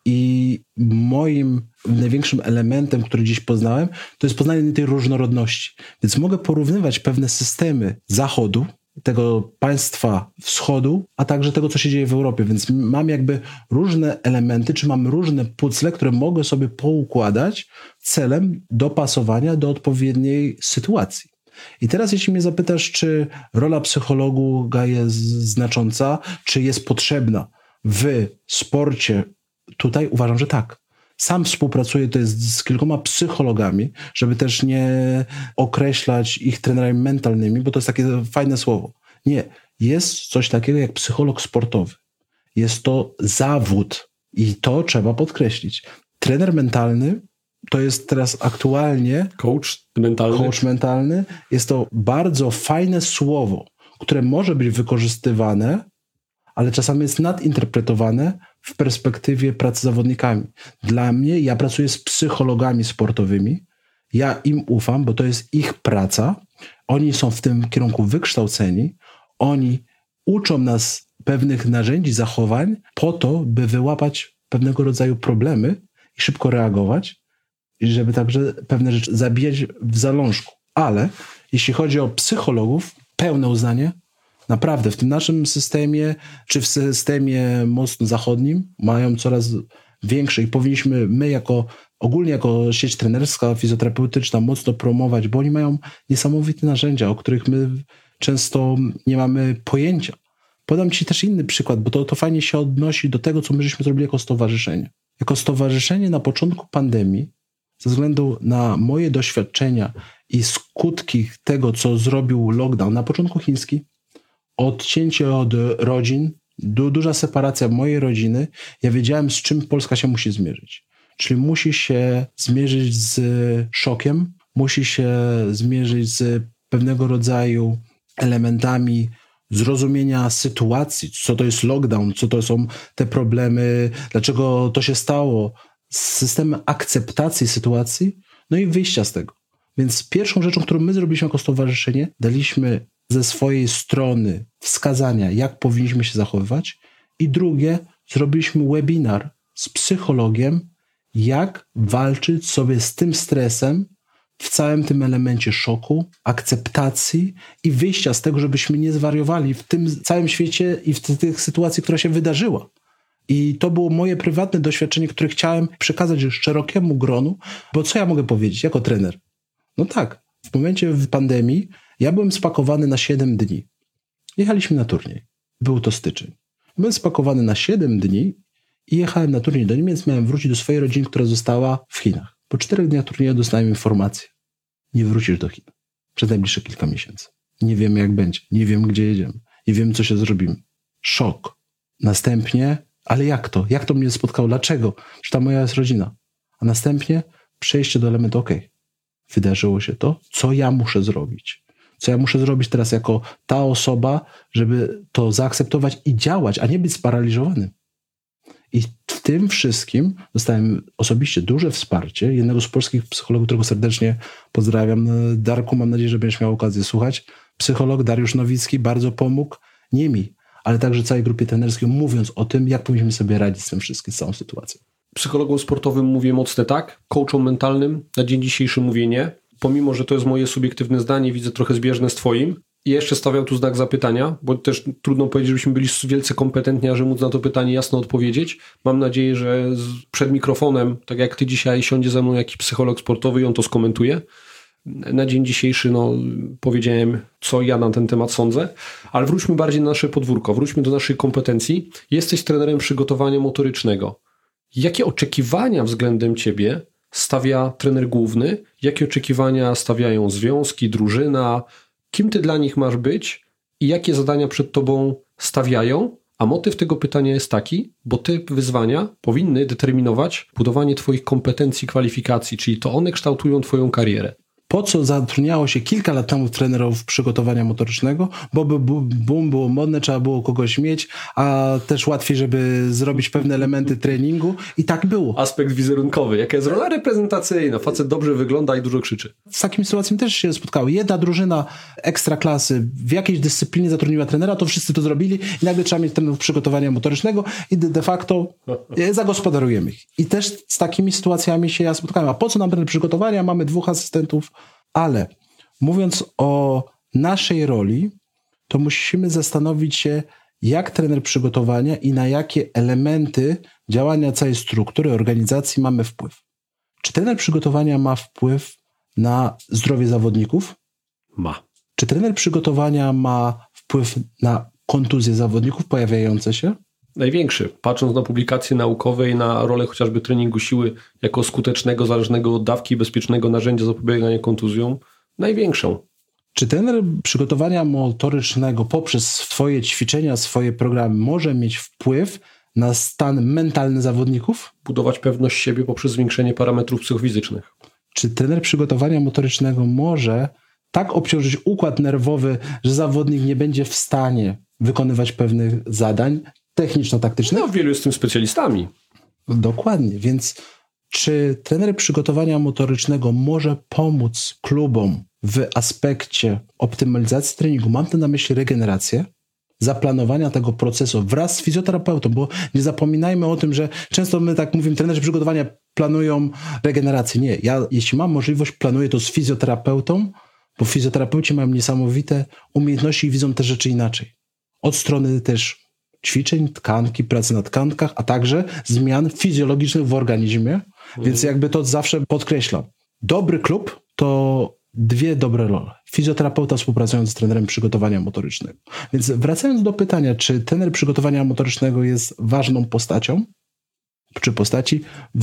i moim największym elementem, który dziś poznałem, to jest poznanie tej różnorodności. Więc mogę porównywać pewne systemy Zachodu, tego państwa wschodu, a także tego, co się dzieje w Europie. Więc mam jakby różne elementy, czy mam różne puzzle, które mogę sobie poukładać celem dopasowania do odpowiedniej sytuacji. I teraz jeśli mnie zapytasz, czy rola psychologa jest znacząca, czy jest potrzebna w sporcie, tutaj uważam, że tak. Sam współpracuję z kilkoma psychologami, żeby też nie określać ich trenerami mentalnymi, bo to jest takie fajne słowo. Nie, jest coś takiego jak psycholog sportowy. Jest to zawód i to trzeba podkreślić. Trener mentalny to jest teraz aktualnie Coach mentalny. Jest to bardzo fajne słowo, które może być wykorzystywane, ale czasami jest nadinterpretowane w perspektywie pracy z zawodnikami. Dla mnie, ja pracuję z psychologami sportowymi, ja im ufam, bo to jest ich praca, oni są w tym kierunku wykształceni, oni uczą nas pewnych narzędzi, zachowań po to, by wyłapać pewnego rodzaju problemy i szybko reagować, i żeby także pewne rzeczy zabijać w zalążku. Ale jeśli chodzi o psychologów, pełne uznanie, naprawdę w tym naszym systemie, czy w systemie mocno zachodnim, mają coraz większe i powinniśmy my ogólnie jako sieć trenerska, fizjoterapeutyczna mocno promować, bo oni mają niesamowite narzędzia, o których my często nie mamy pojęcia. Podam Ci też inny przykład, bo to fajnie się odnosi do tego, co my żeśmy zrobili jako stowarzyszenie. Jako stowarzyszenie na początku pandemii, ze względu na moje doświadczenia i skutki tego, co zrobił lockdown, na początku chiński, odcięcie od rodzin, duża separacja mojej rodziny, ja wiedziałem, z czym Polska się musi zmierzyć. Czyli musi się zmierzyć z szokiem, musi się zmierzyć z pewnego rodzaju elementami zrozumienia sytuacji, co to jest lockdown, co to są te problemy, dlaczego to się stało, z systemem akceptacji sytuacji, no i wyjścia z tego. Więc pierwszą rzeczą, którą my zrobiliśmy jako stowarzyszenie, daliśmy ze swojej strony wskazania, jak powinniśmy się zachowywać, i drugie, zrobiliśmy webinar z psychologiem, jak walczyć sobie z tym stresem w całym tym elemencie szoku, akceptacji i wyjścia z tego, żebyśmy nie zwariowali w tym całym świecie i w tych sytuacji, która się wydarzyła. I to było moje prywatne doświadczenie, które chciałem przekazać szerokiemu gronu, bo co ja mogę powiedzieć jako trener? No tak, w momencie pandemii ja byłem spakowany na 7 dni. Jechaliśmy na turniej. Był to styczeń. Byłem spakowany na 7 dni i jechałem na turniej do Niemiec, miałem wrócić do swojej rodziny, która została w Chinach. Po 4 dniach turnieju dostałem informację. Nie wrócisz do Chin przez najbliższe kilka miesięcy. Nie wiemy, jak będzie. Nie wiem, gdzie jedziemy. Nie wiem, co się zrobimy. Szok. Następnie, ale jak to? Jak to mnie spotkało? Dlaczego? Że ta moja jest rodzina. A następnie przejście do elementu, wydarzyło się to, co ja muszę zrobić. Co ja muszę zrobić teraz jako ta osoba, żeby to zaakceptować i działać, a nie być sparaliżowanym. I w tym wszystkim dostałem osobiście duże wsparcie jednego z polskich psychologów, którego serdecznie pozdrawiam. Darku, mam nadzieję, że będziesz miał okazję słuchać. Psycholog Dariusz Nowicki bardzo pomógł, nie mi, ale także całej grupie trenerskiej, mówiąc o tym, jak powinniśmy sobie radzić z tym wszystkim, z całą sytuacją. Psychologom sportowym mówię mocne tak, coachom mentalnym na dzień dzisiejszy mówię nie. Pomimo, że to jest moje subiektywne zdanie, widzę trochę zbieżne z Twoim. I jeszcze stawiam tu znak zapytania, bo też trudno powiedzieć, żebyśmy byli wielce kompetentni, a że móc na to pytanie jasno odpowiedzieć. Mam nadzieję, że przed mikrofonem, tak jak Ty dzisiaj, siądzie ze mną jakiś psycholog sportowy i on to skomentuje. Na dzień dzisiejszy powiedziałem, co ja na ten temat sądzę, ale wróćmy bardziej na nasze podwórko, wróćmy do naszych kompetencji. Jesteś trenerem przygotowania motorycznego. Jakie oczekiwania względem Ciebie stawia trener główny? Jakie oczekiwania stawiają związki, drużyna? Kim Ty dla nich masz być i jakie zadania przed Tobą stawiają? A motyw tego pytania jest taki, bo te wyzwania powinny determinować budowanie Twoich kompetencji, kwalifikacji, czyli to one kształtują Twoją karierę. Po co zatrudniało się kilka lat temu trenerów przygotowania motorycznego? Bo boom, było modne, trzeba było kogoś mieć, a też łatwiej, żeby zrobić pewne elementy treningu i tak było. Aspekt wizerunkowy. Jaka jest rola reprezentacyjna? Facet dobrze wygląda i dużo krzyczy. Z takimi sytuacjami też się spotkały. Jedna drużyna ekstraklasy w jakiejś dyscyplinie zatrudniła trenera, to wszyscy to zrobili i nagle trzeba mieć trenerów przygotowania motorycznego i de facto zagospodarujemy ich. I też z takimi sytuacjami się ja spotkałem. A po co nam trener przygotowania? Mamy 2 asystentów. Ale mówiąc o naszej roli, to musimy zastanowić się, jak trener przygotowania i na jakie elementy działania całej struktury organizacji mamy wpływ. Czy trener przygotowania ma wpływ na zdrowie zawodników? Ma. Czy trener przygotowania ma wpływ na kontuzje zawodników pojawiające się? Największy. Patrząc na publikacje naukowe i na rolę chociażby treningu siły jako skutecznego, zależnego od dawki i bezpiecznego narzędzia zapobiegania kontuzjom, największą. Czy trener przygotowania motorycznego poprzez swoje ćwiczenia, swoje programy może mieć wpływ na stan mentalny zawodników? Budować pewność siebie poprzez zwiększenie parametrów psychofizycznych. Czy trener przygotowania motorycznego może tak obciążyć układ nerwowy, że zawodnik nie będzie w stanie wykonywać pewnych zadań techniczno-taktycznych? No, wielu jest z tym specjalistami. Dokładnie, więc czy trener przygotowania motorycznego może pomóc klubom w aspekcie optymalizacji treningu? Mam tu na myśli regenerację, zaplanowania tego procesu wraz z fizjoterapeutą, bo nie zapominajmy o tym, że często my tak mówimy, trenerzy przygotowania planują regenerację. Nie, ja jeśli mam możliwość, planuję to z fizjoterapeutą, bo fizjoterapeuci mają niesamowite umiejętności i widzą te rzeczy inaczej. Od strony też ćwiczeń, tkanki, pracy na tkankach, a także zmian fizjologicznych w organizmie, więc jakby to zawsze podkreślam. Dobry klub to 2 dobre role. Fizjoterapeuta współpracując z trenerem przygotowania motorycznego. Więc wracając do pytania, czy trener przygotowania motorycznego jest ważną postacią, czy postaci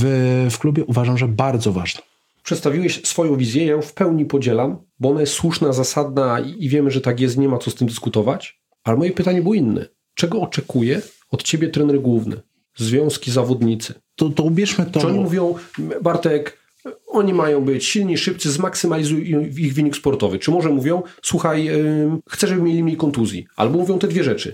w klubie, uważam, że bardzo ważną. Przedstawiłeś swoją wizję, ja ją w pełni podzielam, bo ona jest słuszna, zasadna i wiemy, że tak jest, nie ma co z tym dyskutować. Ale moje pytanie było inne. Czego oczekuje od ciebie trener główny? Związki, zawodnicy. To ubierzmy to. Czy oni mówią, Bartek, oni mają być silni, szybcy, zmaksymalizuj ich wynik sportowy. Czy może mówią, słuchaj, chcę, żeby mieli mniej kontuzji. Albo mówią te 2 rzeczy.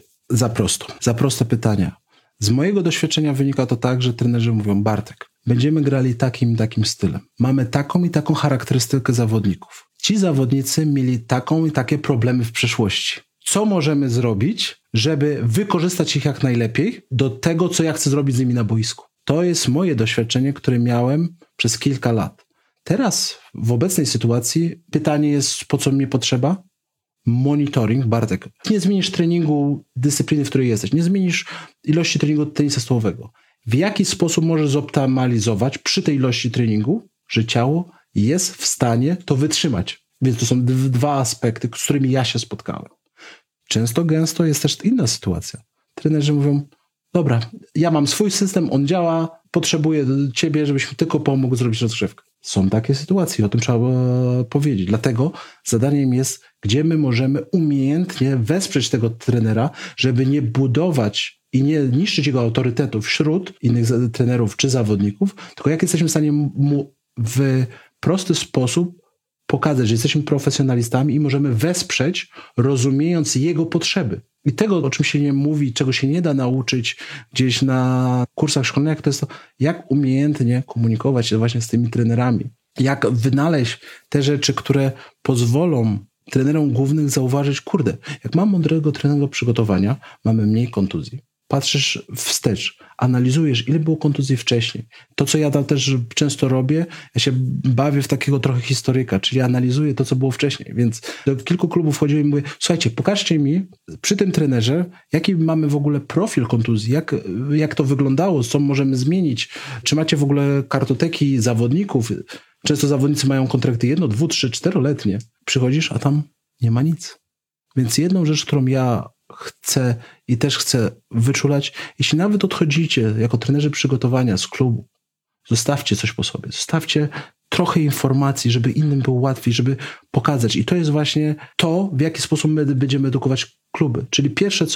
Za proste pytania. Z mojego doświadczenia wynika to tak, że trenerzy mówią, Bartek, będziemy grali takim i takim stylem. Mamy taką i taką charakterystykę zawodników. Ci zawodnicy mieli taką i takie problemy w przeszłości. Co możemy zrobić, żeby wykorzystać ich jak najlepiej do tego, co ja chcę zrobić z nimi na boisku? To jest moje doświadczenie, które miałem przez kilka lat. Teraz, w obecnej sytuacji, pytanie jest, po co mnie potrzeba? Monitoring, Bartek. Nie zmienisz treningu, dyscypliny, w której jesteś. Nie zmienisz ilości treningu tenisa stołowego. W jaki sposób możesz zoptymalizować przy tej ilości treningu, że ciało jest w stanie to wytrzymać? Więc to są 2 aspekty, z którymi ja się spotkałem. Często, gęsto jest też inna sytuacja. Trenerzy mówią, dobra, ja mam swój system, on działa, potrzebuję ciebie, żebyś mi tylko pomógł zrobić rozgrzewkę. Są takie sytuacje, o tym trzeba powiedzieć. Dlatego zadaniem jest, gdzie my możemy umiejętnie wesprzeć tego trenera, żeby nie budować i nie niszczyć jego autorytetu wśród innych trenerów czy zawodników, tylko jak jesteśmy w stanie mu w prosty sposób pokazać, że jesteśmy profesjonalistami i możemy wesprzeć, rozumiejąc jego potrzeby. I tego, o czym się nie mówi, czego się nie da nauczyć gdzieś na kursach szkolnych, to jest to, jak umiejętnie komunikować się właśnie z tymi trenerami. Jak wynaleźć te rzeczy, które pozwolą trenerom głównych zauważyć, kurde, jak mam mądrego trenera przygotowania, mamy mniej kontuzji. Patrzysz wstecz, analizujesz, ile było kontuzji wcześniej. To, co ja tam też często robię, ja się bawię w takiego trochę historyka, czyli analizuję to, co było wcześniej. Więc do kilku klubów chodziłem i mówię, słuchajcie, pokażcie mi przy tym trenerze, jaki mamy w ogóle profil kontuzji, jak to wyglądało, co możemy zmienić, czy macie w ogóle kartoteki zawodników. Często zawodnicy mają kontrakty 1, 2, 3, 4-letnie. Przychodzisz, a tam nie ma nic. Więc jedną rzecz, którą ja chcę i też chcę wyczulać, jeśli nawet odchodzicie jako trenerzy przygotowania z klubu, zostawcie coś po sobie, zostawcie trochę informacji, żeby innym było łatwiej, żeby pokazać. I to jest właśnie to, w jaki sposób my będziemy edukować kluby. Czyli pierwsze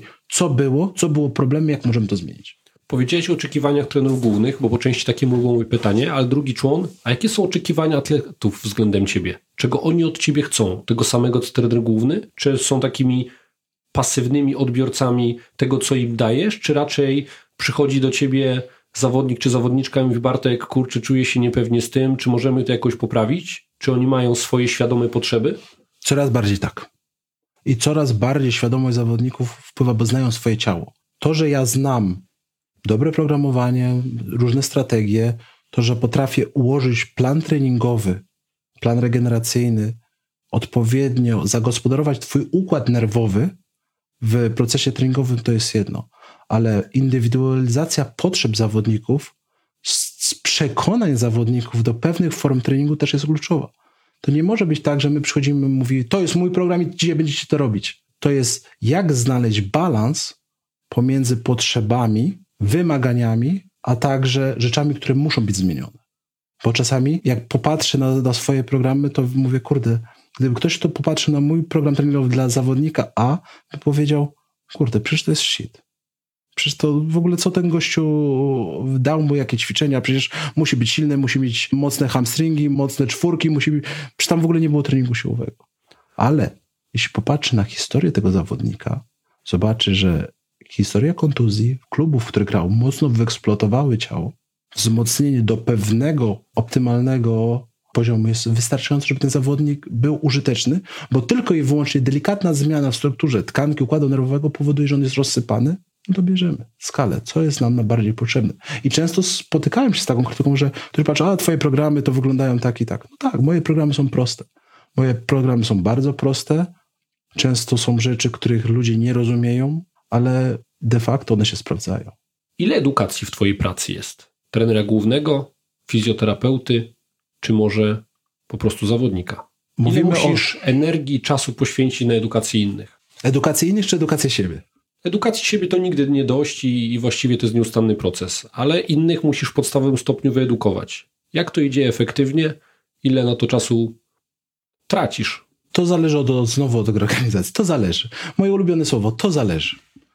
co było problemem, jak możemy to zmienić. Powiedziałeś o oczekiwaniach trenerów głównych, bo po części takie było moje pytanie, ale drugi człon, a jakie są oczekiwania atletów względem ciebie? Czego oni od ciebie chcą? Tego samego co trener główny? Czy są takimi pasywnymi odbiorcami tego, co im dajesz, czy raczej przychodzi do ciebie zawodnik czy zawodniczka i mówi, Bartek, kurczę, czuję się niepewnie z tym, czy możemy to jakoś poprawić? Czy oni mają swoje świadome potrzeby? Coraz bardziej tak. I coraz bardziej świadomość zawodników wpływa, bo znają swoje ciało. To, że ja znam dobre programowanie, różne strategie, to, że potrafię ułożyć plan treningowy, plan regeneracyjny, odpowiednio zagospodarować twój układ nerwowy w procesie treningowym, to jest jedno. Ale indywidualizacja potrzeb zawodników, z przekonań zawodników do pewnych form treningu też jest kluczowa. To nie może być tak, że my przychodzimy i mówimy, to jest mój program i dzisiaj będziecie to robić. To jest jak znaleźć balans pomiędzy potrzebami, wymaganiami, a także rzeczami, które muszą być zmienione. Bo czasami jak popatrzę na swoje programy, to mówię, kurde, gdyby ktoś to popatrzy na mój program treningowy dla zawodnika A, by powiedział, kurde, przecież to jest shit. Przecież to w ogóle co ten gościu dał mu, jakie ćwiczenia, przecież musi być silny, musi mieć mocne hamstringi, mocne czwórki, przecież tam w ogóle nie było treningu siłowego. Ale jeśli popatrzy na historię tego zawodnika, zobaczy, że historia kontuzji klubów, w których grał, mocno wyeksploatowały ciało, wzmocnienie do pewnego optymalnego poziomu jest wystarczające, żeby ten zawodnik był użyteczny, bo tylko i wyłącznie delikatna zmiana w strukturze tkanki układu nerwowego powoduje, że on jest rozsypany, no to bierzemy skalę, co jest nam najbardziej potrzebne. I często spotykałem się z taką krytyką, że ktoś patrzy, twoje programy to wyglądają tak i tak. No tak, moje programy są proste. Moje programy są bardzo proste, często są rzeczy, których ludzie nie rozumieją, ale de facto one się sprawdzają. Ile edukacji w twojej pracy jest? Trenera głównego, fizjoterapeuty, czy może po prostu zawodnika? Ile musisz energii i czasu poświęcić na edukację innych? Edukację innych czy edukację siebie? Edukacji siebie to nigdy nie dość i właściwie to jest nieustanny proces, ale innych musisz w podstawowym stopniu wyedukować. Jak to idzie efektywnie? Ile na to czasu tracisz? To zależy znowu od organizacji. To zależy. Moje ulubione słowo, to zależy.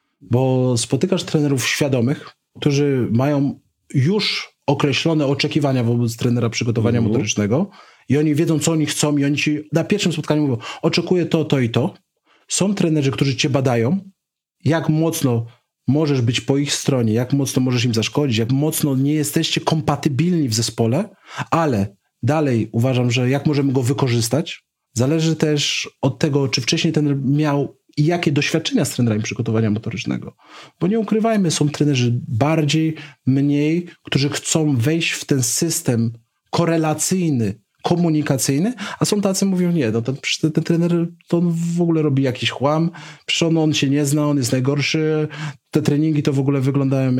Bo spotykasz trenerów świadomych, którzy mają już określone oczekiwania wobec trenera przygotowania motorycznego i oni wiedzą, co oni chcą i oni ci na pierwszym spotkaniu mówią, oczekuję to i to. Są trenerzy, którzy cię badają, jak mocno możesz być po ich stronie, jak mocno możesz im zaszkodzić, jak mocno nie jesteście kompatybilni w zespole, ale dalej uważam, że jak możemy go wykorzystać, zależy też od tego, czy wcześniej trener miał i jakie doświadczenia z trenerami przygotowania motorycznego. Bo nie ukrywajmy, są trenerzy bardziej, mniej, którzy chcą wejść w ten system korelacyjny, komunikacyjny, a są tacy, mówią, nie, no ten trener to on w ogóle robi jakiś chłam, przecież on się nie zna, on jest najgorszy, te treningi to w ogóle wyglądają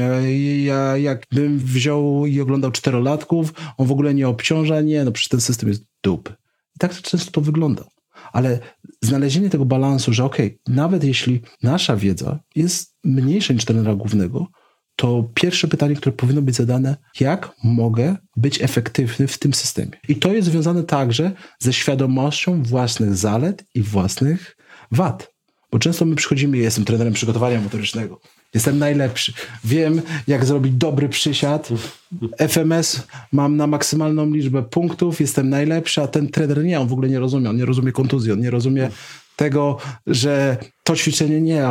jakbym wziął i oglądał 4-latków, on w ogóle nie obciąża, nie, no przecież ten system jest dupy. I tak często to wygląda. Ale znalezienie tego balansu, że nawet jeśli nasza wiedza jest mniejsza niż trenera głównego, to pierwsze pytanie, które powinno być zadane, jak mogę być efektywny w tym systemie? I to jest związane także ze świadomością własnych zalet i własnych wad. Bo często my przychodzimy, jestem trenerem przygotowania motorycznego, jestem najlepszy, wiem jak zrobić dobry przysiad, FMS mam na maksymalną liczbę punktów, jestem najlepszy, a ten trener nie, on w ogóle nie rozumie, on nie rozumie kontuzji, on nie rozumie tego, że to ćwiczenie nie,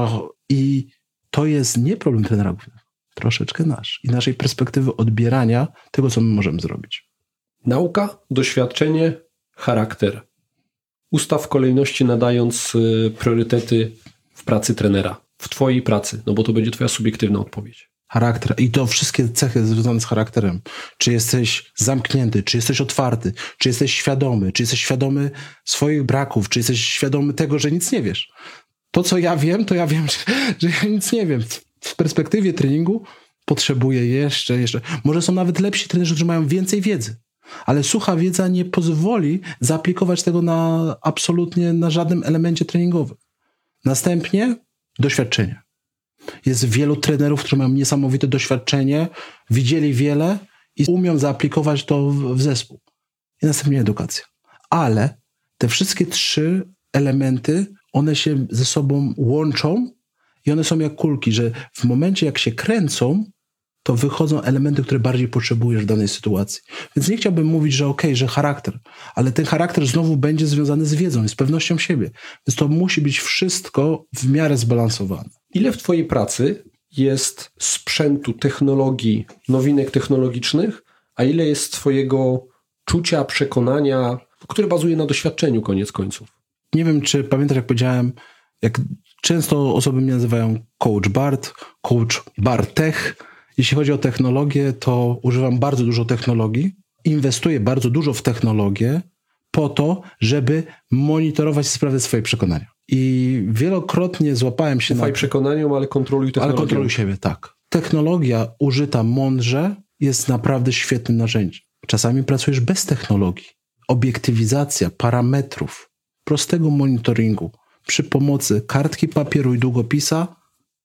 i to jest nie problem trenera głównego, troszeczkę nasz i naszej perspektywy odbierania tego, co my możemy zrobić. Nauka, doświadczenie, charakter. Ustaw kolejności, nadając priorytety w pracy trenera, w twojej pracy, no bo to będzie twoja subiektywna odpowiedź. Charakter i to wszystkie cechy związane z charakterem. Czy jesteś zamknięty, czy jesteś otwarty, czy jesteś świadomy swoich braków, czy jesteś świadomy tego, że nic nie wiesz. To, co ja wiem, że ja nic nie wiem. W perspektywie treningu potrzebuję jeszcze. Może są nawet lepsi trenerzy, którzy mają więcej wiedzy. Ale sucha wiedza nie pozwoli zaaplikować tego absolutnie na żadnym elemencie treningowym. Następnie doświadczenie. Jest wielu trenerów, którzy mają niesamowite doświadczenie, widzieli wiele i umią zaaplikować to w zespół. I następnie edukacja. Ale te wszystkie 3 elementy, one się ze sobą łączą i one są jak kulki, że w momencie jak się kręcą, to wychodzą elementy, które bardziej potrzebujesz w danej sytuacji. Więc nie chciałbym mówić, że że charakter, ale ten charakter znowu będzie związany z wiedzą i z pewnością siebie. Więc to musi być wszystko w miarę zbalansowane. Ile w twojej pracy jest sprzętu, technologii, nowinek technologicznych, a ile jest twojego czucia, przekonania, które bazuje na doświadczeniu koniec końców? Nie wiem, czy pamiętasz, jak powiedziałem, jak często osoby mnie nazywają coach Bart, coach Bartech. Jeśli chodzi o technologię, to używam bardzo dużo technologii, inwestuję bardzo dużo w technologię po to, żeby monitorować sprawę swojej przekonania. I wielokrotnie złapałem się Ufaj przekonaniom, ale kontroluj technologię. Ale kontroluj siebie, tak. Technologia użyta mądrze jest naprawdę świetnym narzędziem. Czasami pracujesz bez technologii. Obiektywizacja parametrów, prostego monitoringu przy pomocy kartki papieru i długopisa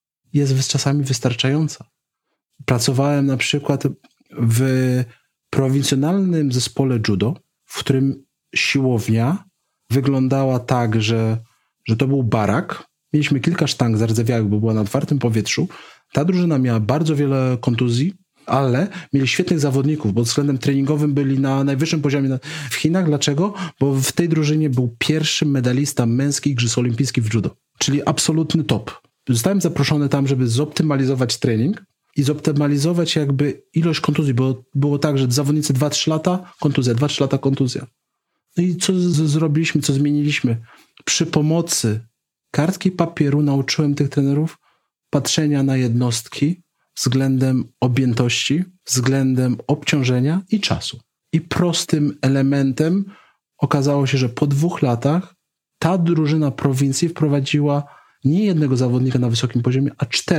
jest czasami wystarczająca. Pracowałem na przykład w prowincjonalnym zespole judo, w którym siłownia wyglądała tak, że to był barak. Mieliśmy kilka sztang zardzewiałych, bo była na otwartym powietrzu. Ta drużyna miała bardzo wiele kontuzji, ale mieli świetnych zawodników, bo względem treningowym byli na najwyższym poziomie w Chinach. Dlaczego? Bo w tej drużynie był pierwszy medalista męskich igrzysk olimpijskich w judo, czyli absolutny top. Zostałem zaproszony tam, żeby zoptymalizować trening i zoptymalizować jakby ilość kontuzji, bo było tak, że zawodnicy 2-3 lata kontuzja, 2-3 lata kontuzja. No i co zrobiliśmy, co zmieniliśmy? Przy pomocy kartki papieru nauczyłem tych trenerów patrzenia na jednostki względem objętości, względem obciążenia i czasu. I prostym elementem okazało się, że po 2 latach ta drużyna prowincji wprowadziła nie jednego zawodnika na wysokim poziomie, a 4,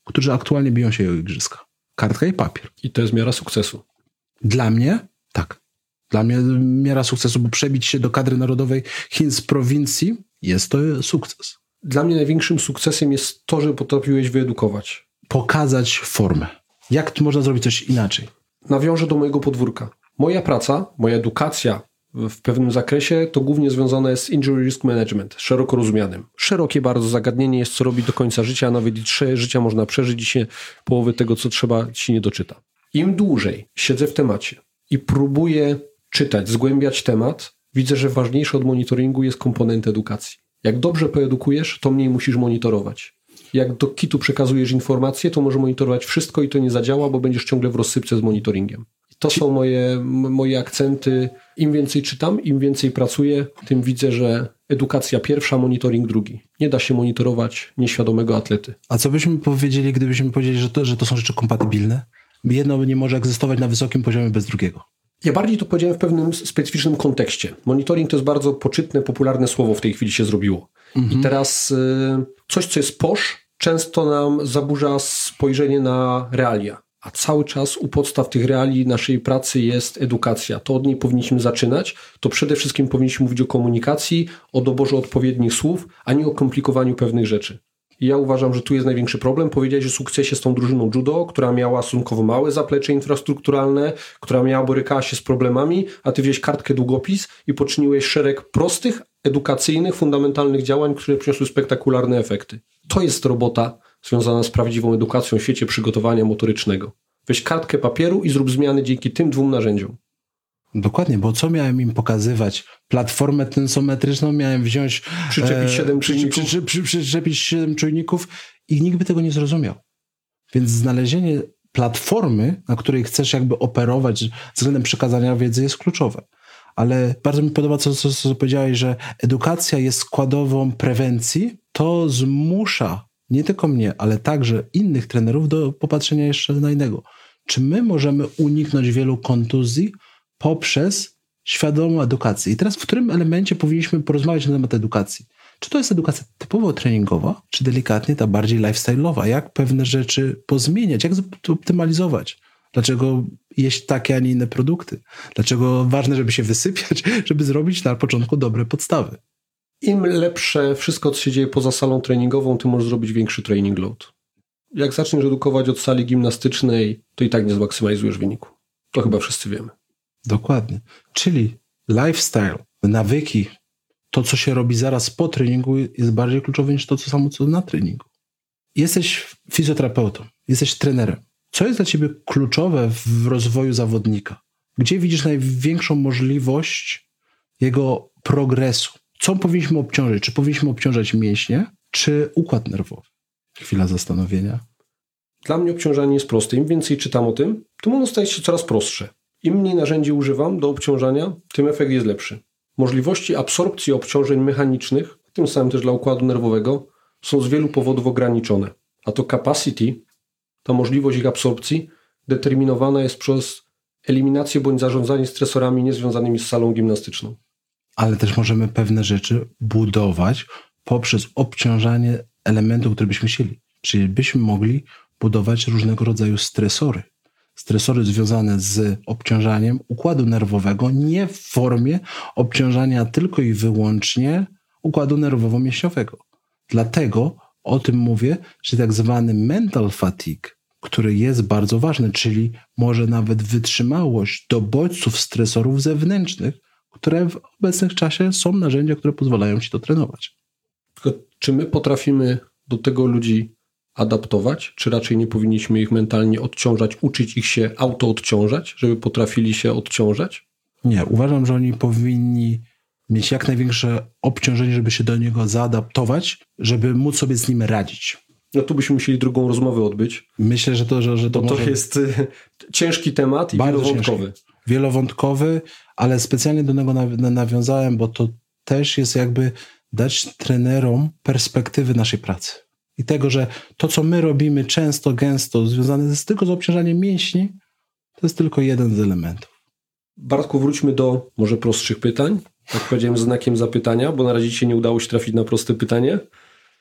którzy aktualnie biją się o igrzyska. Kartka i papier. I to jest miara sukcesu. Dla mnie tak. Dla mnie miara sukcesu, bo przebić się do kadry narodowej Chin z prowincji jest to sukces. Dla mnie największym sukcesem jest to, że potrafiłeś wyedukować. Pokazać formę. Jak tu można zrobić coś inaczej? Nawiążę do mojego podwórka. Moja praca, moja edukacja w pewnym zakresie to głównie związane jest z injury risk management, szeroko rozumianym. Szerokie bardzo zagadnienie jest, co robić do końca życia, a nawet i 3 życia można przeżyć i się połowy tego, co trzeba, się nie doczyta. Im dłużej siedzę w temacie i próbuję czytać, zgłębiać temat, widzę, że ważniejsze od monitoringu jest komponent edukacji. Jak dobrze poedukujesz, to mniej musisz monitorować. Jak do kitu przekazujesz informacje, to może monitorować wszystko i to nie zadziała, bo będziesz ciągle w rozsypce z monitoringiem. To są moje akcenty. Im więcej czytam, im więcej pracuję, tym widzę, że edukacja pierwsza, monitoring drugi. Nie da się monitorować nieświadomego atlety. A co byśmy powiedzieli, gdybyśmy powiedzieli, że to są rzeczy kompatybilne? Jedno nie może egzystować na wysokim poziomie bez drugiego. Ja bardziej to powiedziałem w pewnym specyficznym kontekście. Monitoring to jest bardzo poczytne, popularne słowo w tej chwili się zrobiło. I teraz coś, co jest posh, często nam zaburza spojrzenie na realia. A cały czas u podstaw tych reali naszej pracy jest edukacja. To od niej powinniśmy zaczynać. To przede wszystkim powinniśmy mówić o komunikacji, o doborze odpowiednich słów, a nie o komplikowaniu pewnych rzeczy. I ja uważam, że tu jest największy problem. Powiedziałeś o sukcesie z tą drużyną judo, która miała stosunkowo małe zaplecze infrastrukturalne, która borykała się z problemami, a ty wziąłeś kartkę, długopis i poczyniłeś szereg prostych, edukacyjnych, fundamentalnych działań, które przyniosły spektakularne efekty. To jest robota związana z prawdziwą edukacją w świecie przygotowania motorycznego. Weź kartkę papieru i zrób zmiany dzięki tym 2 narzędziom. Dokładnie, bo co miałem im pokazywać? Platformę tensometryczną miałem wziąć... Przyczepić 7 czujników. Przyczepić 7 czujników i nikt by tego nie zrozumiał. Więc znalezienie platformy, na której chcesz jakby operować względem przekazania wiedzy jest kluczowe. Ale bardzo mi podoba, co powiedziałeś, że edukacja jest składową prewencji. To zmusza nie tylko mnie, ale także innych trenerów do popatrzenia jeszcze na innego. Czy my możemy uniknąć wielu kontuzji poprzez świadomą edukację? I teraz w którym elemencie powinniśmy porozmawiać na temat edukacji? Czy to jest edukacja typowo treningowa, czy delikatnie ta bardziej lifestyle'owa? Jak pewne rzeczy pozmieniać? Jak optymalizować? Dlaczego jeść takie, a nie inne produkty? Dlaczego ważne, żeby się wysypiać, żeby zrobić na początku dobre podstawy? Im lepsze wszystko, co się dzieje poza salą treningową, tym możesz zrobić większy training load. Jak zaczniesz edukować od sali gimnastycznej, to i tak nie zmaksymalizujesz wyniku. To chyba wszyscy wiemy. Dokładnie. Czyli lifestyle, nawyki, to co się robi zaraz po treningu jest bardziej kluczowe niż to samo co na treningu. Jesteś fizjoterapeutą, jesteś trenerem. Co jest dla ciebie kluczowe w rozwoju zawodnika? Gdzie widzisz największą możliwość jego progresu? Co powinniśmy obciążyć? Czy powinniśmy obciążać mięśnie, czy układ nerwowy? Chwila zastanowienia. Dla mnie obciążanie jest proste. Im więcej czytam o tym, tym ono staje się coraz prostsze. Im mniej narzędzi używam do obciążania, tym efekt jest lepszy. Możliwości absorpcji obciążeń mechanicznych, tym samym też dla układu nerwowego, są z wielu powodów ograniczone. A to capacity, ta możliwość ich absorpcji, determinowana jest przez eliminację bądź zarządzanie stresorami niezwiązanymi z salą gimnastyczną. Ale też możemy pewne rzeczy budować poprzez obciążanie elementów, które byśmy chcieli. Czyli byśmy mogli budować różnego rodzaju stresory. Stresory związane z obciążaniem układu nerwowego, nie w formie obciążania tylko i wyłącznie układu nerwowo-mięśniowego. Dlatego o tym mówię, że tak zwany mental fatigue, który jest bardzo ważny, czyli może nawet wytrzymałość do bodźców, stresorów zewnętrznych, które w obecnym czasie są narzędzia, które pozwalają ci to trenować. Tylko czy my potrafimy do tego ludzi adaptować, czy raczej nie powinniśmy ich mentalnie odciążać, uczyć ich się auto-odciążać, żeby potrafili się odciążać? Nie, uważam, że oni powinni mieć jak największe obciążenie, żeby się do niego zaadaptować, żeby móc sobie z nim radzić. No tu byśmy musieli drugą rozmowę odbyć. Myślę, że to może... jest ciężki temat i wielowątkowy. Ciężki. Wielowątkowy, ale specjalnie do niego nawiązałem, bo to też jest jakby dać trenerom perspektywy naszej pracy. I tego, że to, co my robimy często, gęsto, związane jest tylko z obciążaniem mięśni, to jest tylko jeden z elementów. Bartku, wróćmy do może prostszych pytań. Tak powiedziałem, znakiem zapytania, bo na razie ci nie udało się trafić na proste pytanie.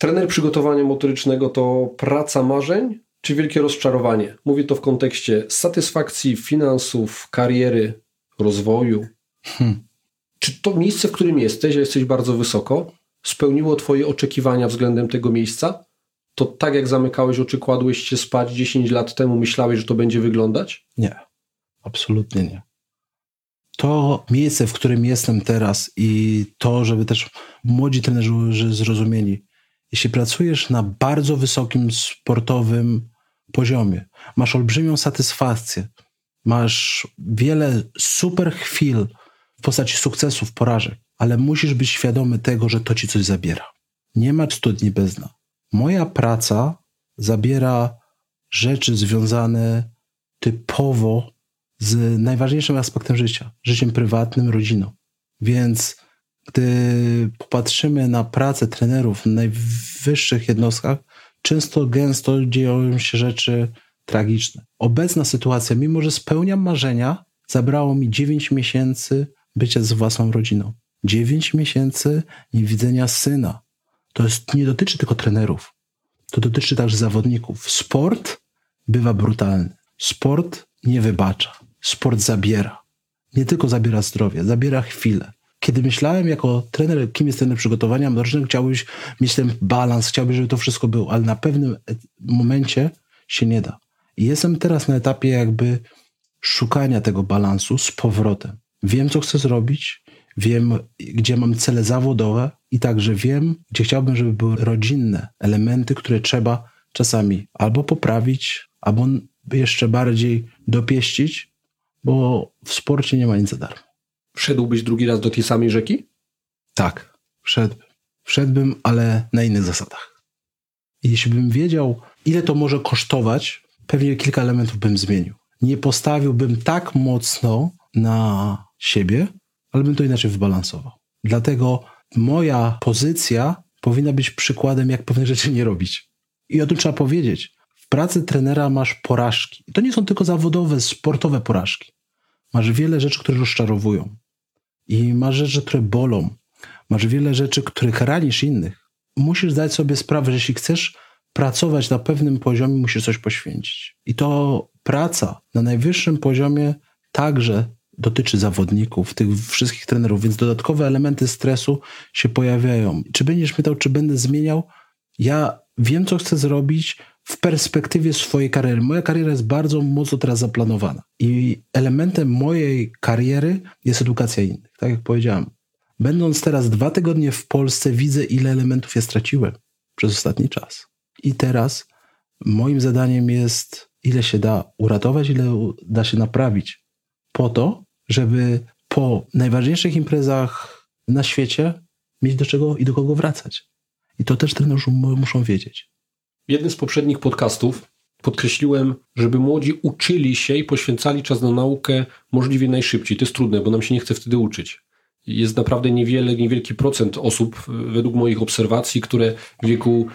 Trener przygotowania motorycznego to praca marzeń czy wielkie rozczarowanie? Mówię to w kontekście satysfakcji, finansów, kariery, rozwoju. Czy to miejsce, w którym jesteś, a jesteś bardzo wysoko, spełniło twoje oczekiwania względem tego miejsca? To tak jak zamykałeś oczy, kładłeś się spać 10 lat temu, myślałeś, że to będzie wyglądać? Nie, absolutnie nie. To miejsce, w którym jestem teraz i to, żeby też młodzi trenerzy zrozumieli, jeśli pracujesz na bardzo wysokim sportowym poziomie, masz olbrzymią satysfakcję, masz wiele super chwil w postaci sukcesów, porażek, ale musisz być świadomy tego, że to ci coś zabiera. Nie ma studni bez dna. Moja praca zabiera rzeczy związane typowo z najważniejszym aspektem życia, życiem prywatnym, rodziną. Więc gdy popatrzymy na pracę trenerów w najwyższych jednostkach, gęsto dzieją się rzeczy tragiczne. Obecna sytuacja, mimo że spełniam marzenia, zabrało mi 9 miesięcy bycia z własną rodziną. 9 miesięcy niewidzenia syna. Nie dotyczy tylko trenerów. To dotyczy także zawodników. Sport bywa brutalny. Sport nie wybacza. Sport zabiera. Nie tylko zabiera zdrowie, zabiera chwilę. Kiedy myślałem jako trener, kim jest trener przygotowania motorycznego, chciałbyś mieć ten balans, chciałbyś, żeby to wszystko było, ale na pewnym momencie się nie da. I jestem teraz na etapie jakby szukania tego balansu z powrotem. Wiem, co chcę zrobić, wiem, gdzie mam cele zawodowe i także wiem, gdzie chciałbym, żeby były rodzinne elementy, które trzeba czasami albo poprawić, albo jeszcze bardziej dopieścić, bo w sporcie nie ma nic za darmo. Wszedłbyś drugi raz do tej samej rzeki? Tak, wszedłbym, ale na innych zasadach. I jeśli bym wiedział, ile to może kosztować, pewnie kilka elementów bym zmienił. Nie postawiłbym tak mocno na siebie, ale bym to inaczej wybalansował. Dlatego moja pozycja powinna być przykładem, jak pewnych rzeczy nie robić. I o tym trzeba powiedzieć. W pracy trenera masz porażki. I to nie są tylko zawodowe, sportowe porażki. Masz wiele rzeczy, które rozczarowują. I masz rzeczy, które bolą. Masz wiele rzeczy, których ranisz innych. Musisz zdać sobie sprawę, że jeśli chcesz pracować na pewnym poziomie, musisz coś poświęcić. I to praca na najwyższym poziomie także dotyczy zawodników, tych wszystkich trenerów, więc dodatkowe elementy stresu się pojawiają. Czy będziesz pytał, czy będę zmieniał? Ja wiem, co chcę zrobić w perspektywie swojej kariery. Moja kariera jest bardzo mocno teraz zaplanowana. I elementem mojej kariery jest edukacja innych. Tak jak powiedziałem. Będąc teraz 2 tygodnie w Polsce, widzę, ile elementów ja straciłem przez ostatni czas. I teraz moim zadaniem jest, ile się da uratować, ile da się naprawić. Po to, żeby po najważniejszych imprezach na świecie mieć do czego i do kogo wracać. I to też trenerzy muszą wiedzieć. W jednym z poprzednich podcastów podkreśliłem, żeby młodzi uczyli się i poświęcali czas na naukę możliwie najszybciej. To jest trudne, bo nam się nie chce wtedy uczyć. Jest naprawdę niewielki procent osób, według moich obserwacji, które w wieku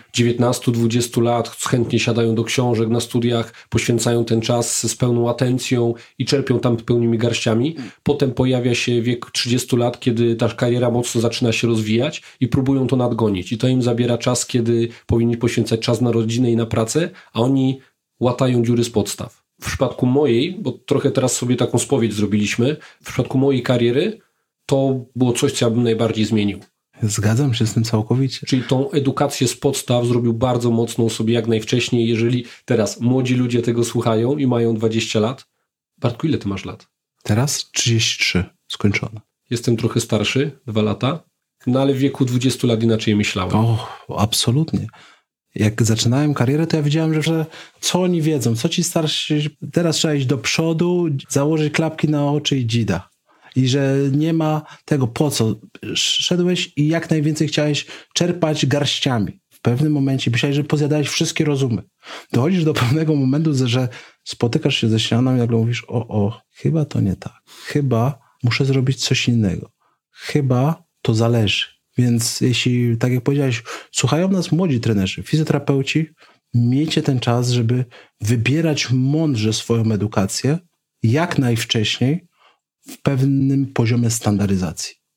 19-20 lat chętnie siadają do książek na studiach, poświęcają ten czas z pełną atencją i czerpią tam pełnymi garściami. Potem pojawia się wiek 30 lat, kiedy ta kariera mocno zaczyna się rozwijać i próbują to nadgonić. I to im zabiera czas, kiedy powinni poświęcać czas na rodzinę i na pracę, a oni łatają dziury z podstaw. W przypadku mojej, bo trochę teraz sobie taką spowiedź zrobiliśmy, w przypadku mojej kariery to było coś, co ja bym najbardziej zmienił. Zgadzam się z tym całkowicie. Czyli tą edukację z podstaw zrobił bardzo mocną sobie jak najwcześniej. Jeżeli teraz młodzi ludzie tego słuchają i mają 20 lat. Bartku, ile ty masz lat? Teraz 33, skończone. Jestem trochę starszy, 2 lata, no ale w wieku 20 lat inaczej myślałem. Absolutnie. Jak zaczynałem karierę, to ja wiedziałem, że co oni wiedzą, co ci starsi, teraz trzeba iść do przodu, założyć klapki na oczy i dzida. I że nie ma tego po co. Szedłeś i jak najwięcej chciałeś czerpać garściami. W pewnym momencie myślałeś, że pozjadałeś wszystkie rozumy. Dochodzisz do pewnego momentu, że spotykasz się ze ścianą i nagle mówisz, chyba to nie tak. Chyba muszę zrobić coś innego. Chyba to zależy. Więc jeśli, tak jak powiedziałeś, słuchają nas młodzi trenerzy, fizjoterapeuci, miejcie ten czas, żeby wybierać mądrze swoją edukację jak najwcześniej w pewnym poziomie standaryzacji.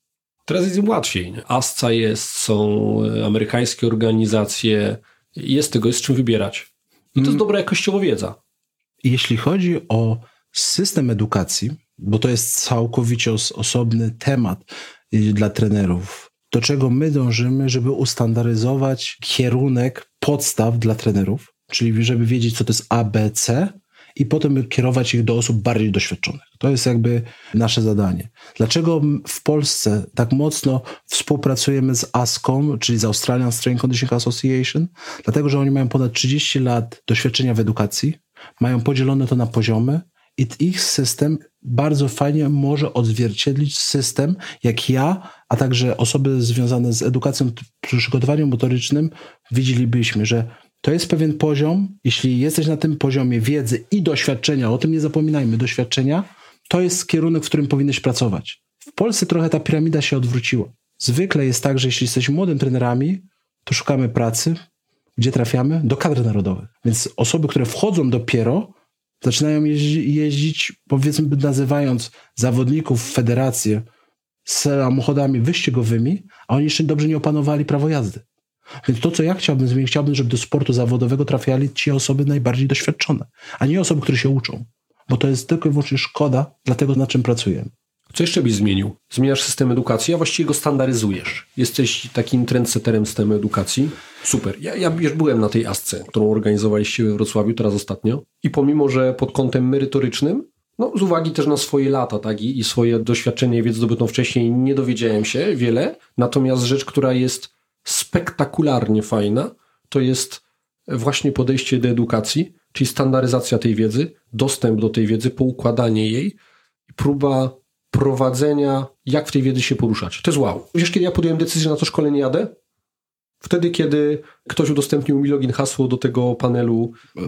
Teraz jest im łatwiej. Nie? ASCA jest, są amerykańskie organizacje, jest czym wybierać. I to jest dobra jakościowo wiedza. Jeśli chodzi o system edukacji, bo to jest całkowicie osobny temat dla trenerów, do czego my dążymy, żeby ustandaryzować kierunek podstaw dla trenerów, czyli żeby wiedzieć, co to jest A, B, C i potem kierować ich do osób bardziej doświadczonych. To jest jakby nasze zadanie. Dlaczego w Polsce tak mocno współpracujemy z ASCO, czyli z Australian Strength Conditioning Association? Dlatego, że oni mają ponad 30 lat doświadczenia w edukacji, mają podzielone to na poziomy i ich system bardzo fajnie może odzwierciedlić system, jak ja, a także osoby związane z edukacją, przygotowaniem motorycznym, widzielibyśmy, że to jest pewien poziom, jeśli jesteś na tym poziomie wiedzy i doświadczenia, o tym nie zapominajmy, doświadczenia, to jest kierunek, w którym powinieneś pracować. W Polsce trochę ta piramida się odwróciła. Zwykle jest tak, że jeśli jesteśmy młodymi trenerami, to szukamy pracy. Gdzie trafiamy? Do kadr narodowych. Więc osoby, które wchodzą dopiero, zaczynają jeździć, powiedzmy nazywając zawodników w federację samochodami wyścigowymi, a oni jeszcze dobrze nie opanowali prawo jazdy. Więc to, co ja chciałbym zmienić, chciałbym, żeby do sportu zawodowego trafiali ci osoby najbardziej doświadczone, a nie osoby, które się uczą. Bo to jest tylko i wyłącznie szkoda dla tego, nad czym pracujemy. Co jeszcze byś zmienił? Zmieniasz system edukacji, a właściwie go standaryzujesz. Jesteś takim trendsetterem systemu edukacji. Super. Ja już byłem na tej ASCE, którą organizowaliście we Wrocławiu teraz ostatnio. I pomimo, że pod kątem merytorycznym, z uwagi też na swoje lata, tak, i swoje doświadczenie i wiedzę zdobytą wcześniej, nie dowiedziałem się wiele. Natomiast rzecz, która jest spektakularnie fajna, to jest właśnie podejście do edukacji, czyli standaryzacja tej wiedzy, dostęp do tej wiedzy, poukładanie jej i próba prowadzenia, jak w tej wiedzy się poruszać. To jest wow. Wiesz, kiedy ja podjąłem decyzję, na to szkolenie jadę? Wtedy, kiedy ktoś udostępnił mi login, hasło do tego panelu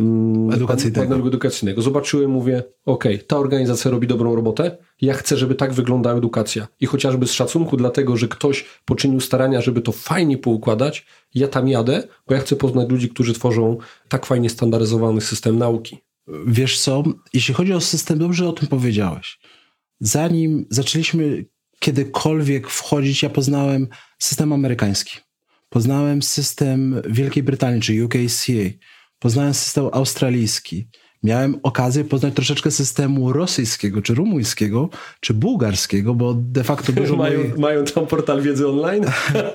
edukacyjnego. Zobaczyłem, mówię, ta organizacja robi dobrą robotę, ja chcę, żeby tak wyglądała edukacja. I chociażby z szacunku dlatego, że ktoś poczynił starania, żeby to fajnie poukładać, ja tam jadę, bo ja chcę poznać ludzi, którzy tworzą tak fajnie standaryzowany system nauki. Wiesz co, jeśli chodzi o system, dobrze o tym powiedziałeś. Zanim zaczęliśmy kiedykolwiek wchodzić, ja poznałem system amerykański. Poznałem system Wielkiej Brytanii, czyli UKCA. Poznałem system australijski. Miałem okazję poznać troszeczkę systemu rosyjskiego, czy rumuńskiego, czy bułgarskiego, bo de facto dużo mają tam portal wiedzy online?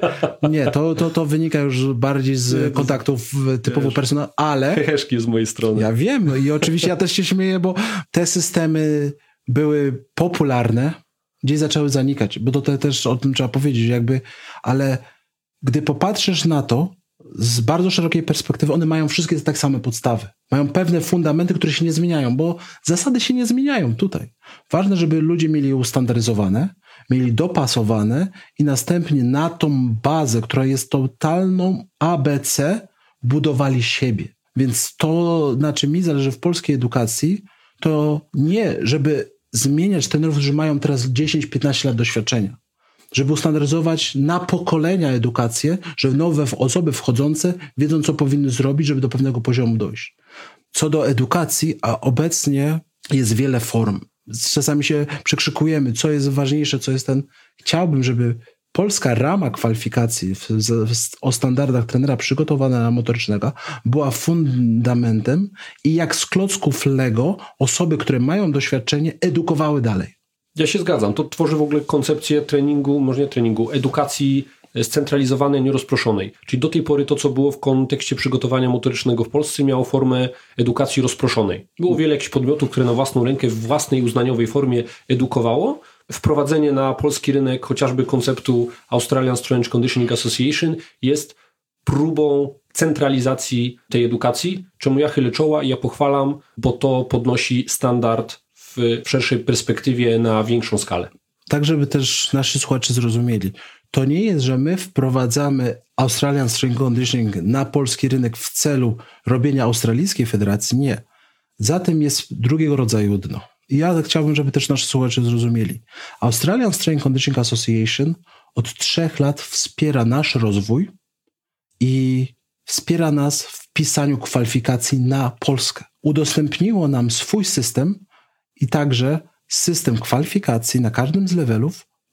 Nie, to wynika już bardziej z kontaktów typowo personalnych, ale... Heheszki z mojej strony. Ja wiem, i oczywiście ja też się śmieję, bo te systemy były popularne, gdzieś zaczęły zanikać, bo to też o tym trzeba powiedzieć, ale gdy popatrzysz na to z bardzo szerokiej perspektywy, one mają wszystkie tak same podstawy. Mają pewne fundamenty, które się nie zmieniają, bo zasady się nie zmieniają tutaj. Ważne, żeby ludzie mieli je ustandaryzowane, mieli dopasowane i następnie na tą bazę, która jest totalną ABC, budowali siebie. Więc to, na czym mi zależy w polskiej edukacji, to nie, żeby zmieniać trenerów, którzy mają teraz 10-15 lat doświadczenia. Żeby ustandaryzować na pokolenia edukację, że nowe osoby wchodzące wiedzą, co powinny zrobić, żeby do pewnego poziomu dojść. Co do edukacji, a obecnie jest wiele form. Czasami się przekrzykujemy, co jest ważniejsze, co jest Chciałbym, żeby polska rama kwalifikacji o standardach trenera przygotowanego motorycznego była fundamentem i jak z klocków Lego osoby, które mają doświadczenie, edukowały dalej. Ja się zgadzam. To tworzy w ogóle koncepcję treningu, może nie treningu, edukacji scentralizowanej, nierozproszonej. Czyli do tej pory to, co było w kontekście przygotowania motorycznego w Polsce, miało formę edukacji rozproszonej. Było wiele jakichś podmiotów, które na własną rękę w własnej uznaniowej formie edukowało. Wprowadzenie na polski rynek chociażby konceptu Australian Strength Conditioning Association jest próbą centralizacji tej edukacji, czemu ja chylę czoła i ja pochwalam, bo to podnosi standard w szerszej perspektywie na większą skalę. Tak, żeby też nasi słuchacze zrozumieli. To nie jest, że my wprowadzamy Australian Strength Conditioning na polski rynek w celu robienia australijskiej federacji. Nie. Za tym jest drugiego rodzaju dno. I ja chciałbym, żeby też nasi słuchacze zrozumieli. Australian Strength Conditioning Association od 3 lat wspiera nasz rozwój i wspiera nas w pisaniu kwalifikacji na Polskę. Udostępniło nam swój system i także system kwalifikacji na każdym z levelów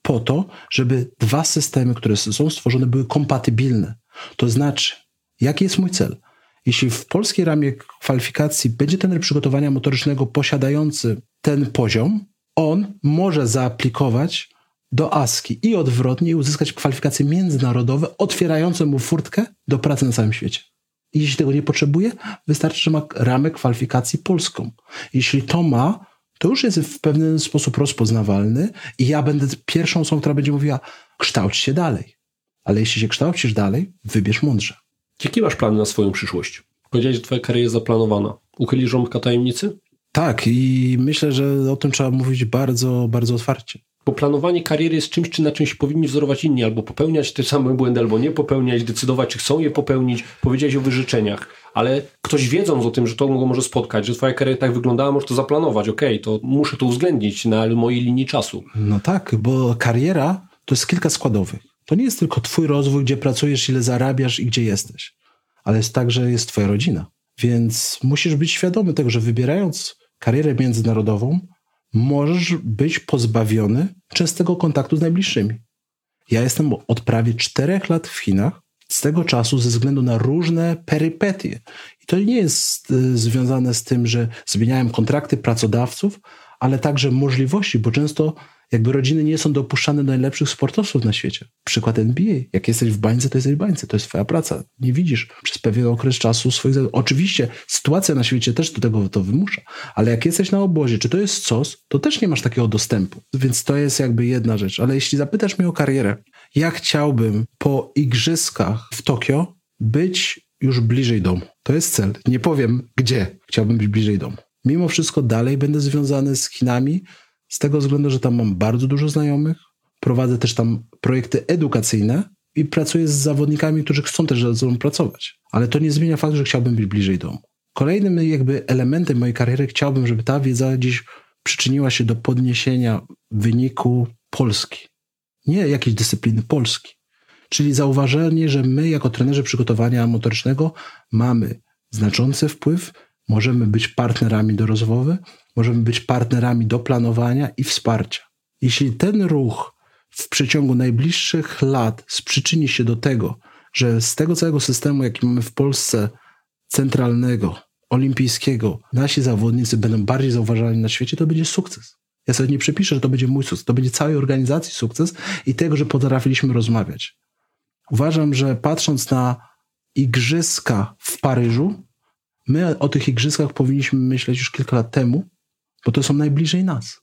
po to, żeby dwa systemy, które są stworzone, były kompatybilne. To znaczy, jaki jest mój cel? Jeśli w polskiej ramie kwalifikacji będzie trener przygotowania motorycznego posiadający ten poziom, on może zaaplikować do ASKI i odwrotnie i uzyskać kwalifikacje międzynarodowe, otwierające mu furtkę do pracy na całym świecie. I jeśli tego nie potrzebuje, wystarczy, że ma ramę kwalifikacji polską. Jeśli to ma, to już jest w pewien sposób rozpoznawalny i ja będę pierwszą osobą, która będzie mówiła, kształć się dalej. Ale jeśli się kształcisz dalej, wybierz mądrze. Jakie masz plany na swoją przyszłość? Powiedziałeś, że twoja kariera jest zaplanowana. Uchylisz rąbka tajemnicy? Tak, i myślę, że o tym trzeba mówić bardzo, bardzo otwarcie. Bo planowanie kariery jest czymś, na czym się powinni wzorować inni, albo popełniać te same błędy, albo nie popełniać, decydować, czy chcą je popełnić. Powiedziałeś o wyrzeczeniach, ale ktoś wiedząc o tym, że to go może spotkać, że twoja kariera tak wyglądała, może to zaplanować. Okej, to muszę to uwzględnić na mojej linii czasu. No tak, bo kariera to jest kilka składowych. To nie jest tylko twój rozwój, gdzie pracujesz, ile zarabiasz i gdzie jesteś, ale jest także jest twoja rodzina. Więc musisz być świadomy tego, że wybierając karierę międzynarodową, możesz być pozbawiony częstego kontaktu z najbliższymi. Ja jestem od prawie 4 lat w Chinach, z tego czasu ze względu na różne perypetie. I to nie jest związane z tym, że zmieniałem kontrakty pracodawców, ale także możliwości, bo często jakby rodziny nie są dopuszczane do najlepszych sportowców na świecie. Przykład NBA. Jak jesteś w bańce, to jesteś w bańce. To jest twoja praca. Nie widzisz przez pewien okres czasu swoich... Oczywiście sytuacja na świecie też do tego to wymusza, ale jak jesteś na obozie, czy to jest COS, to też nie masz takiego dostępu. Więc to jest jakby jedna rzecz. Ale jeśli zapytasz mnie o karierę, ja chciałbym po igrzyskach w Tokio być już bliżej domu. To jest cel. Nie powiem gdzie. Chciałbym być bliżej domu. Mimo wszystko dalej będę związany z Chinami, z tego względu, że tam mam bardzo dużo znajomych, prowadzę też tam projekty edukacyjne i pracuję z zawodnikami, którzy chcą też ze sobą pracować. Ale to nie zmienia faktu, że chciałbym być bliżej domu. Kolejnym jakby elementem mojej kariery chciałbym, żeby ta wiedza gdzieś przyczyniła się do podniesienia wyniku Polski. Nie jakiejś dyscypliny, Polski. Czyli zauważenie, że my jako trenerzy przygotowania motorycznego mamy znaczący wpływ, możemy być partnerami do rozwoju, możemy być partnerami do planowania i wsparcia. Jeśli ten ruch w przeciągu najbliższych lat przyczyni się do tego, że z tego całego systemu, jaki mamy w Polsce, centralnego, olimpijskiego, nasi zawodnicy będą bardziej zauważani na świecie, to będzie sukces. Ja sobie nie przepiszę, że to będzie mój sukces, to będzie całej organizacji sukces i tego, że potrafiliśmy rozmawiać. Uważam, że patrząc na igrzyska w Paryżu, my o tych igrzyskach powinniśmy myśleć już kilka lat temu, bo to są najbliżej nas.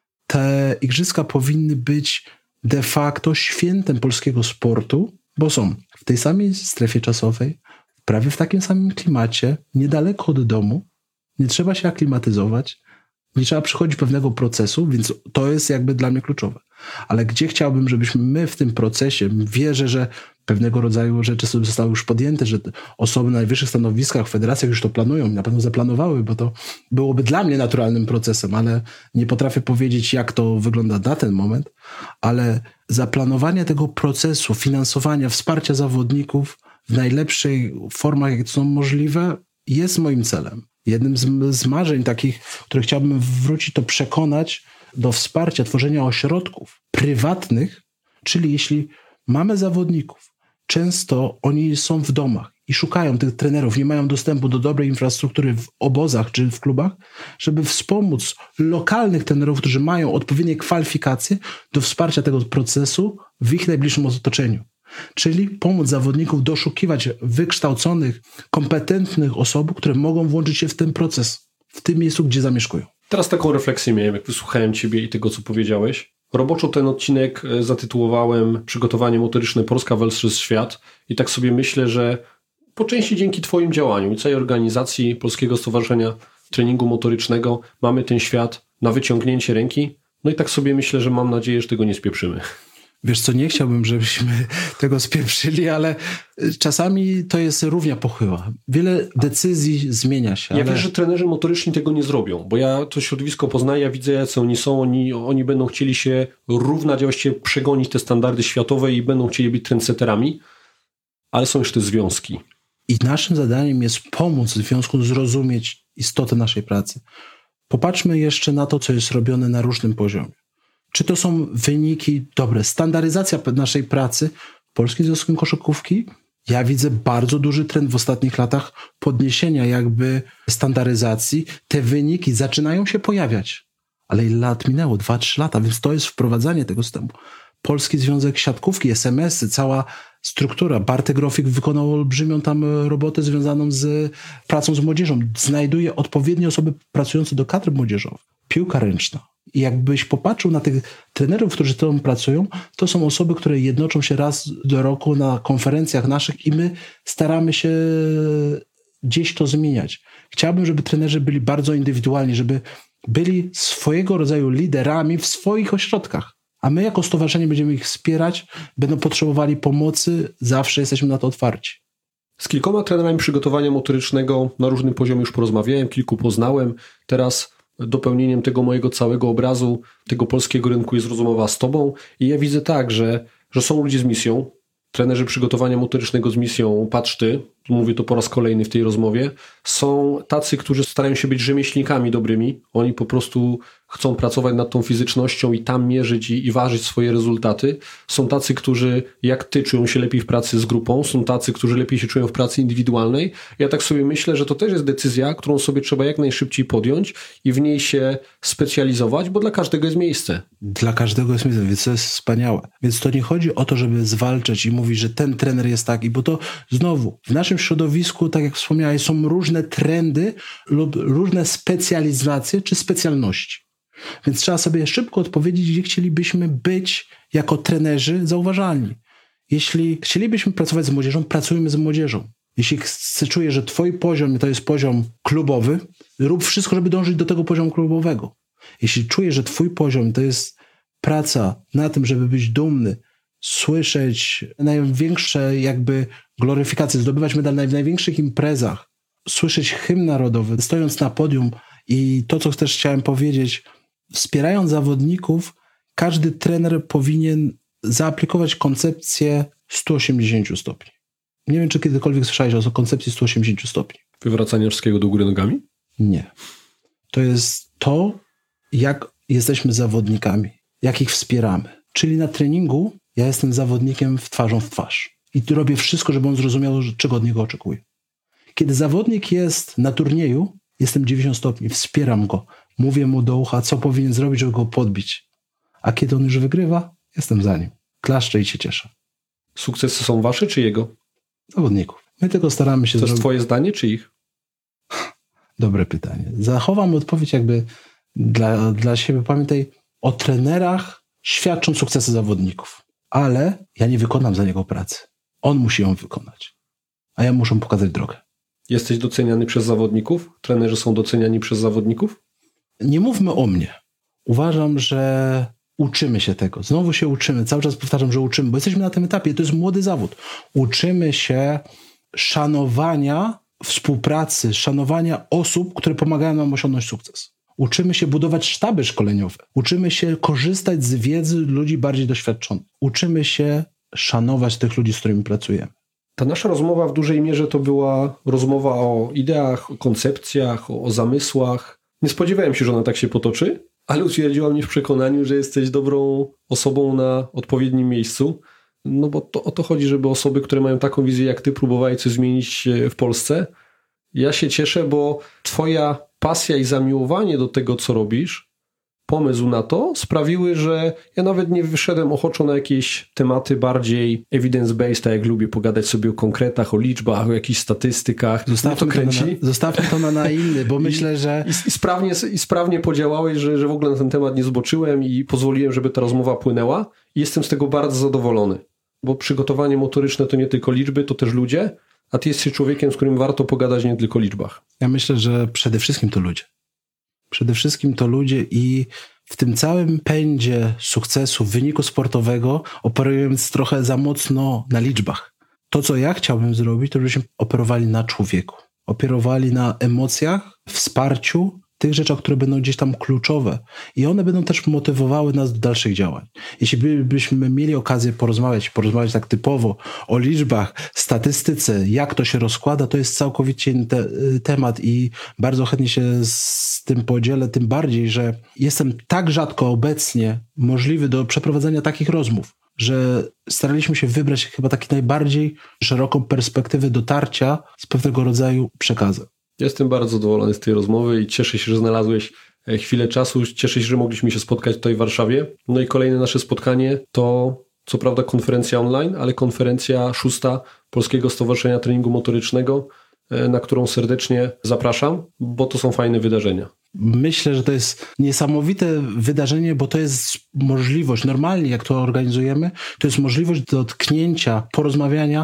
Te igrzyska powinny być de facto świętem polskiego sportu, bo są w tej samej strefie czasowej, prawie w takim samym klimacie, niedaleko od domu, nie trzeba się aklimatyzować, nie trzeba przechodzić pewnego procesu, więc to jest jakby dla mnie kluczowe. Ale gdzie chciałbym, żebyśmy my w tym procesie, wierzę, że pewnego rodzaju rzeczy zostały już podjęte, że osoby na najwyższych stanowiskach w federacjach już to planują, na pewno zaplanowały, bo to byłoby dla mnie naturalnym procesem, ale nie potrafię powiedzieć, jak to wygląda na ten moment, ale zaplanowanie tego procesu, finansowania, wsparcia zawodników w najlepszej formach, jakie to są możliwe, jest moim celem. Jednym z marzeń takich, które chciałbym wrócić, to przekonać do wsparcia tworzenia ośrodków prywatnych, czyli jeśli mamy zawodników, często oni są w domach i szukają tych trenerów, nie mają dostępu do dobrej infrastruktury w obozach czy w klubach, żeby wspomóc lokalnych trenerów, którzy mają odpowiednie kwalifikacje do wsparcia tego procesu w ich najbliższym otoczeniu. Czyli pomóc zawodników doszukiwać wykształconych, kompetentnych osób, które mogą włączyć się w ten proces, w tym miejscu, gdzie zamieszkują. Teraz taką refleksję miałem, jak wysłuchałem Ciebie i tego, co powiedziałeś. Roboczo ten odcinek zatytułowałem Przygotowanie motoryczne Polska vs. Świat i tak sobie myślę, że po części dzięki Twoim działaniom i całej organizacji Polskiego Stowarzyszenia Treningu Motorycznego mamy ten świat na wyciągnięcie ręki. No i tak sobie myślę, że mam nadzieję, że tego nie spieprzymy. Wiesz co, nie chciałbym, żebyśmy tego spieprzyli, ale czasami to jest równia pochyła. Wiele decyzji zmienia się. Ja wierzę, że trenerzy motoryczni tego nie zrobią, bo ja to środowisko poznaję, ja widzę, jacy oni są, oni będą chcieli się równać, właściwie przegonić te standardy światowe i będą chcieli być trendsetterami, ale są jeszcze związki. I naszym zadaniem jest pomóc związkom zrozumieć istotę naszej pracy. Popatrzmy jeszcze na to, co jest robione na różnym poziomie. czy to są wyniki dobre. Standaryzacja naszej pracy w Polskim Związku Koszykówki, ja widzę bardzo duży trend w ostatnich latach podniesienia jakby standaryzacji. Te wyniki zaczynają się pojawiać. Ale ile lat minęło? 2-3 lata, więc to jest wprowadzanie tego systemu. Polski Związek Siatkówki, SMS-y, cała struktura. Bartek Rofik wykonał olbrzymią tam robotę związaną z pracą z młodzieżą. Znajduje odpowiednie osoby pracujące do kadry młodzieżowej. Piłka ręczna. I jakbyś popatrzył na tych trenerów, którzy tam pracują, to są osoby, które jednoczą się raz do roku na konferencjach naszych i my staramy się gdzieś to zmieniać. Chciałbym, żeby trenerzy byli bardzo indywidualni, żeby byli swojego rodzaju liderami w swoich ośrodkach. A my jako stowarzyszenie będziemy ich wspierać, będą potrzebowali pomocy, zawsze jesteśmy na to otwarci. Z kilkoma trenerami przygotowania motorycznego na różnym poziomie już porozmawiałem, kilku poznałem. Teraz dopełnieniem tego mojego całego obrazu, tego polskiego rynku jest rozmowa z tobą i ja widzę tak, że są ludzie z misją, trenerzy przygotowania motorycznego z misją, patrz ty, mówię to po raz kolejny w tej rozmowie, są tacy, którzy starają się być rzemieślnikami dobrymi, oni po prostu chcą pracować nad tą fizycznością i tam mierzyć i ważyć swoje rezultaty. Są tacy, którzy jak ty czują się lepiej w pracy z grupą, są tacy, którzy lepiej się czują w pracy indywidualnej. Ja tak sobie myślę, że to też jest decyzja, którą sobie trzeba jak najszybciej podjąć i w niej się specjalizować, bo dla każdego jest miejsce. Dla każdego jest miejsce, więc to jest wspaniałe. Więc to nie chodzi o to, żeby zwalczać i mówić, że ten trener jest taki, bo to znowu w naszym środowisku, tak jak wspomniałeś, są różne trendy lub różne specjalizacje czy specjalności. Więc trzeba sobie szybko odpowiedzieć, gdzie chcielibyśmy być jako trenerzy zauważalni. Jeśli chcielibyśmy pracować z młodzieżą, pracujmy z młodzieżą. Jeśli czujesz, że twój poziom to jest poziom klubowy, rób wszystko, żeby dążyć do tego poziomu klubowego. Jeśli czujesz, że twój poziom to jest praca na tym, żeby być dumny, słyszeć największe jakby gloryfikacje, zdobywać medal na największych imprezach, słyszeć hymn narodowy, stojąc na podium i to, co też chciałem powiedzieć, wspierając zawodników, każdy trener powinien zaaplikować koncepcję 180 stopni. Nie wiem, czy kiedykolwiek słyszałeś o koncepcji 180 stopni. Wywracanie wszystkiego do góry nogami? Nie. To jest to, jak jesteśmy zawodnikami, jak ich wspieramy. Czyli na treningu ja jestem zawodnikiem twarzą w twarz. I tu robię wszystko, żeby on zrozumiał, czego od niego oczekuję. Kiedy zawodnik jest na turnieju, jestem 90 stopni, wspieram go. Mówię mu do ucha, co powinien zrobić, żeby go podbić. A kiedy on już wygrywa, jestem za nim. Klaszczę i się cieszę. Sukcesy są wasze czy jego? Zawodników. My tylko staramy się To jest twoje zdanie czy ich? Dobre pytanie. Zachowam odpowiedź jakby dla siebie. Pamiętaj, o trenerach świadczą sukcesy zawodników. Ale ja nie wykonam za niego pracy. On musi ją wykonać. A ja muszę pokazać drogę. Jesteś doceniany przez zawodników? Trenerzy są doceniani przez zawodników? Nie mówmy o mnie. Uważam, że uczymy się tego. Znowu się uczymy. Cały czas powtarzam, że uczymy, bo jesteśmy na tym etapie. To jest młody zawód. Uczymy się szanowania współpracy, szanowania osób, które pomagają nam osiągnąć sukces. Uczymy się budować sztaby szkoleniowe. Uczymy się korzystać z wiedzy ludzi bardziej doświadczonych. Uczymy się szanować tych ludzi, z którymi pracujemy. Ta nasza rozmowa w dużej mierze to była rozmowa o ideach, o koncepcjach, o zamysłach. Nie spodziewałem się, że ona tak się potoczy, ale utwierdziła mnie w przekonaniu, że jesteś dobrą osobą na odpowiednim miejscu. No bo o to chodzi, żeby osoby, które mają taką wizję jak ty, próbowały coś zmienić w Polsce. Ja się cieszę, bo twoja pasja i zamiłowanie do tego, co robisz, pomysł na to sprawiły, że ja nawet nie wyszedłem ochoczo na jakieś tematy bardziej evidence-based, tak jak lubię pogadać sobie o konkretach, o liczbach, o jakichś statystykach. Zostawmy to na inny, bo myślę, że... I sprawnie podziałałeś, że w ogóle na ten temat nie zboczyłem i pozwoliłem, żeby ta rozmowa płynęła. I jestem z tego bardzo zadowolony, bo przygotowanie motoryczne to nie tylko liczby, to też ludzie, a ty jesteś człowiekiem, z którym warto pogadać nie tylko o liczbach. Ja myślę, że przede wszystkim to ludzie. Przede wszystkim to ludzie i w tym całym pędzie sukcesu, wyniku sportowego operując trochę za mocno na liczbach. To, co ja chciałbym zrobić, to żebyśmy operowali na człowieku. Operowali na emocjach, wsparciu, tych rzeczach, które będą gdzieś tam kluczowe i one będą też motywowały nas do dalszych działań. Jeśli byśmy mieli okazję porozmawiać tak typowo o liczbach, statystyce, jak to się rozkłada, to jest całkowicie inny temat i bardzo chętnie się z tym podzielę, tym bardziej, że jestem tak rzadko obecnie możliwy do przeprowadzenia takich rozmów, że staraliśmy się wybrać chyba taki najbardziej szeroką perspektywę dotarcia z pewnego rodzaju przekazem. Jestem bardzo zadowolony z tej rozmowy i cieszę się, że znalazłeś chwilę czasu. Cieszę się, że mogliśmy się spotkać tutaj w Warszawie. No i kolejne nasze spotkanie to co prawda konferencja online, ale konferencja 6. Polskiego Stowarzyszenia Treningu Motorycznego, na którą serdecznie zapraszam, bo to są fajne wydarzenia. Myślę, że to jest niesamowite wydarzenie, bo to jest możliwość, normalnie jak to organizujemy, to jest możliwość dotknięcia, porozmawiania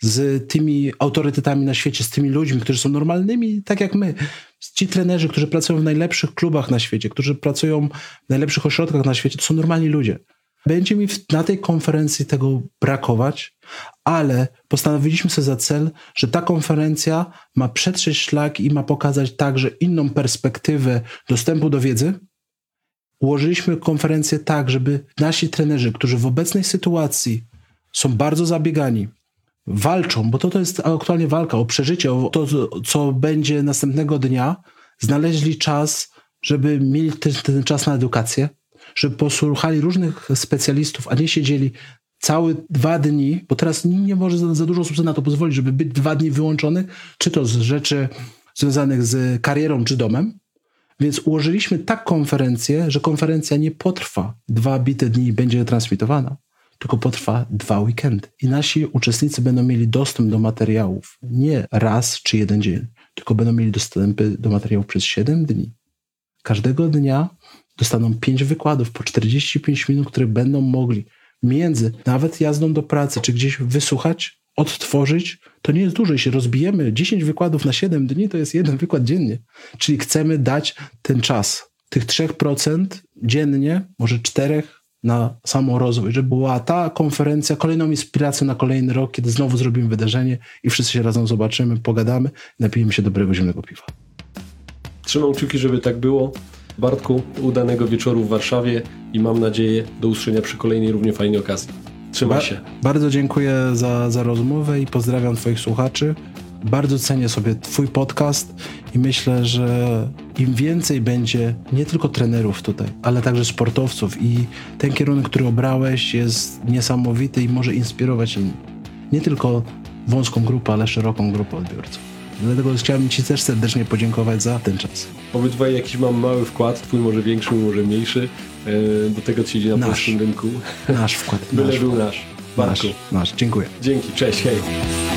z tymi autorytetami na świecie, z tymi ludźmi, którzy są normalnymi, tak jak my. Ci trenerzy, którzy pracują w najlepszych klubach na świecie, którzy pracują w najlepszych ośrodkach na świecie, to są normalni ludzie. Będzie mi na tej konferencji tego brakować, ale postanowiliśmy sobie za cel, że ta konferencja ma przetrzeć szlak i ma pokazać także inną perspektywę dostępu do wiedzy. Ułożyliśmy konferencję tak, żeby nasi trenerzy, którzy w obecnej sytuacji są bardzo zabiegani, walczą, bo to jest aktualnie walka o przeżycie, o to, co będzie następnego dnia, znaleźli czas, żeby mieli ten czas na edukację, żeby posłuchali różnych specjalistów, a nie siedzieli całe 2 dni, bo teraz nie może za dużo osób na to pozwolić, żeby być 2 dni wyłączonych, czy to z rzeczy związanych z karierą, czy domem. Więc ułożyliśmy tak konferencję, że konferencja nie potrwa 2 bite dni i będzie transmitowana, tylko potrwa 2 weekendy. I nasi uczestnicy będą mieli dostęp do materiałów nie raz czy 1 dzień, tylko będą mieli dostępy do materiałów przez 7 dni. Każdego dnia dostaną 5 wykładów po 45 minut, które będą mogli między nawet jazdą do pracy, czy gdzieś wysłuchać, odtworzyć. To nie jest dużo. Jeśli rozbijemy 10 wykładów na 7 dni, to jest 1 wykład dziennie. Czyli chcemy dać ten czas, tych 3% dziennie, może 4% na samorozwój, żeby była ta konferencja kolejną inspiracją na kolejny rok, kiedy znowu zrobimy wydarzenie i wszyscy się razem zobaczymy, pogadamy, napijemy się dobrego zimnego piwa. Trzymam kciuki, żeby tak było. Bartku, udanego wieczoru w Warszawie i mam nadzieję do usłyszenia przy kolejnej równie fajnej okazji. Trzymaj się. Bardzo dziękuję za rozmowę i pozdrawiam Twoich słuchaczy. Bardzo cenię sobie Twój podcast i myślę, że im więcej będzie nie tylko trenerów tutaj, ale także sportowców i ten kierunek, który obrałeś, jest niesamowity i może inspirować innych. Nie tylko wąską grupę, ale szeroką grupę odbiorców. Dlatego chciałem Ci też serdecznie podziękować za ten czas. Obydwaj jakiś mam mały wkład, Twój może większy, może mniejszy, do tego, co się dzieje na polskim rynku. Nasz wkład. Byle był nasz. Bartku. Nasz. Dziękuję. Dzięki, cześć, hej.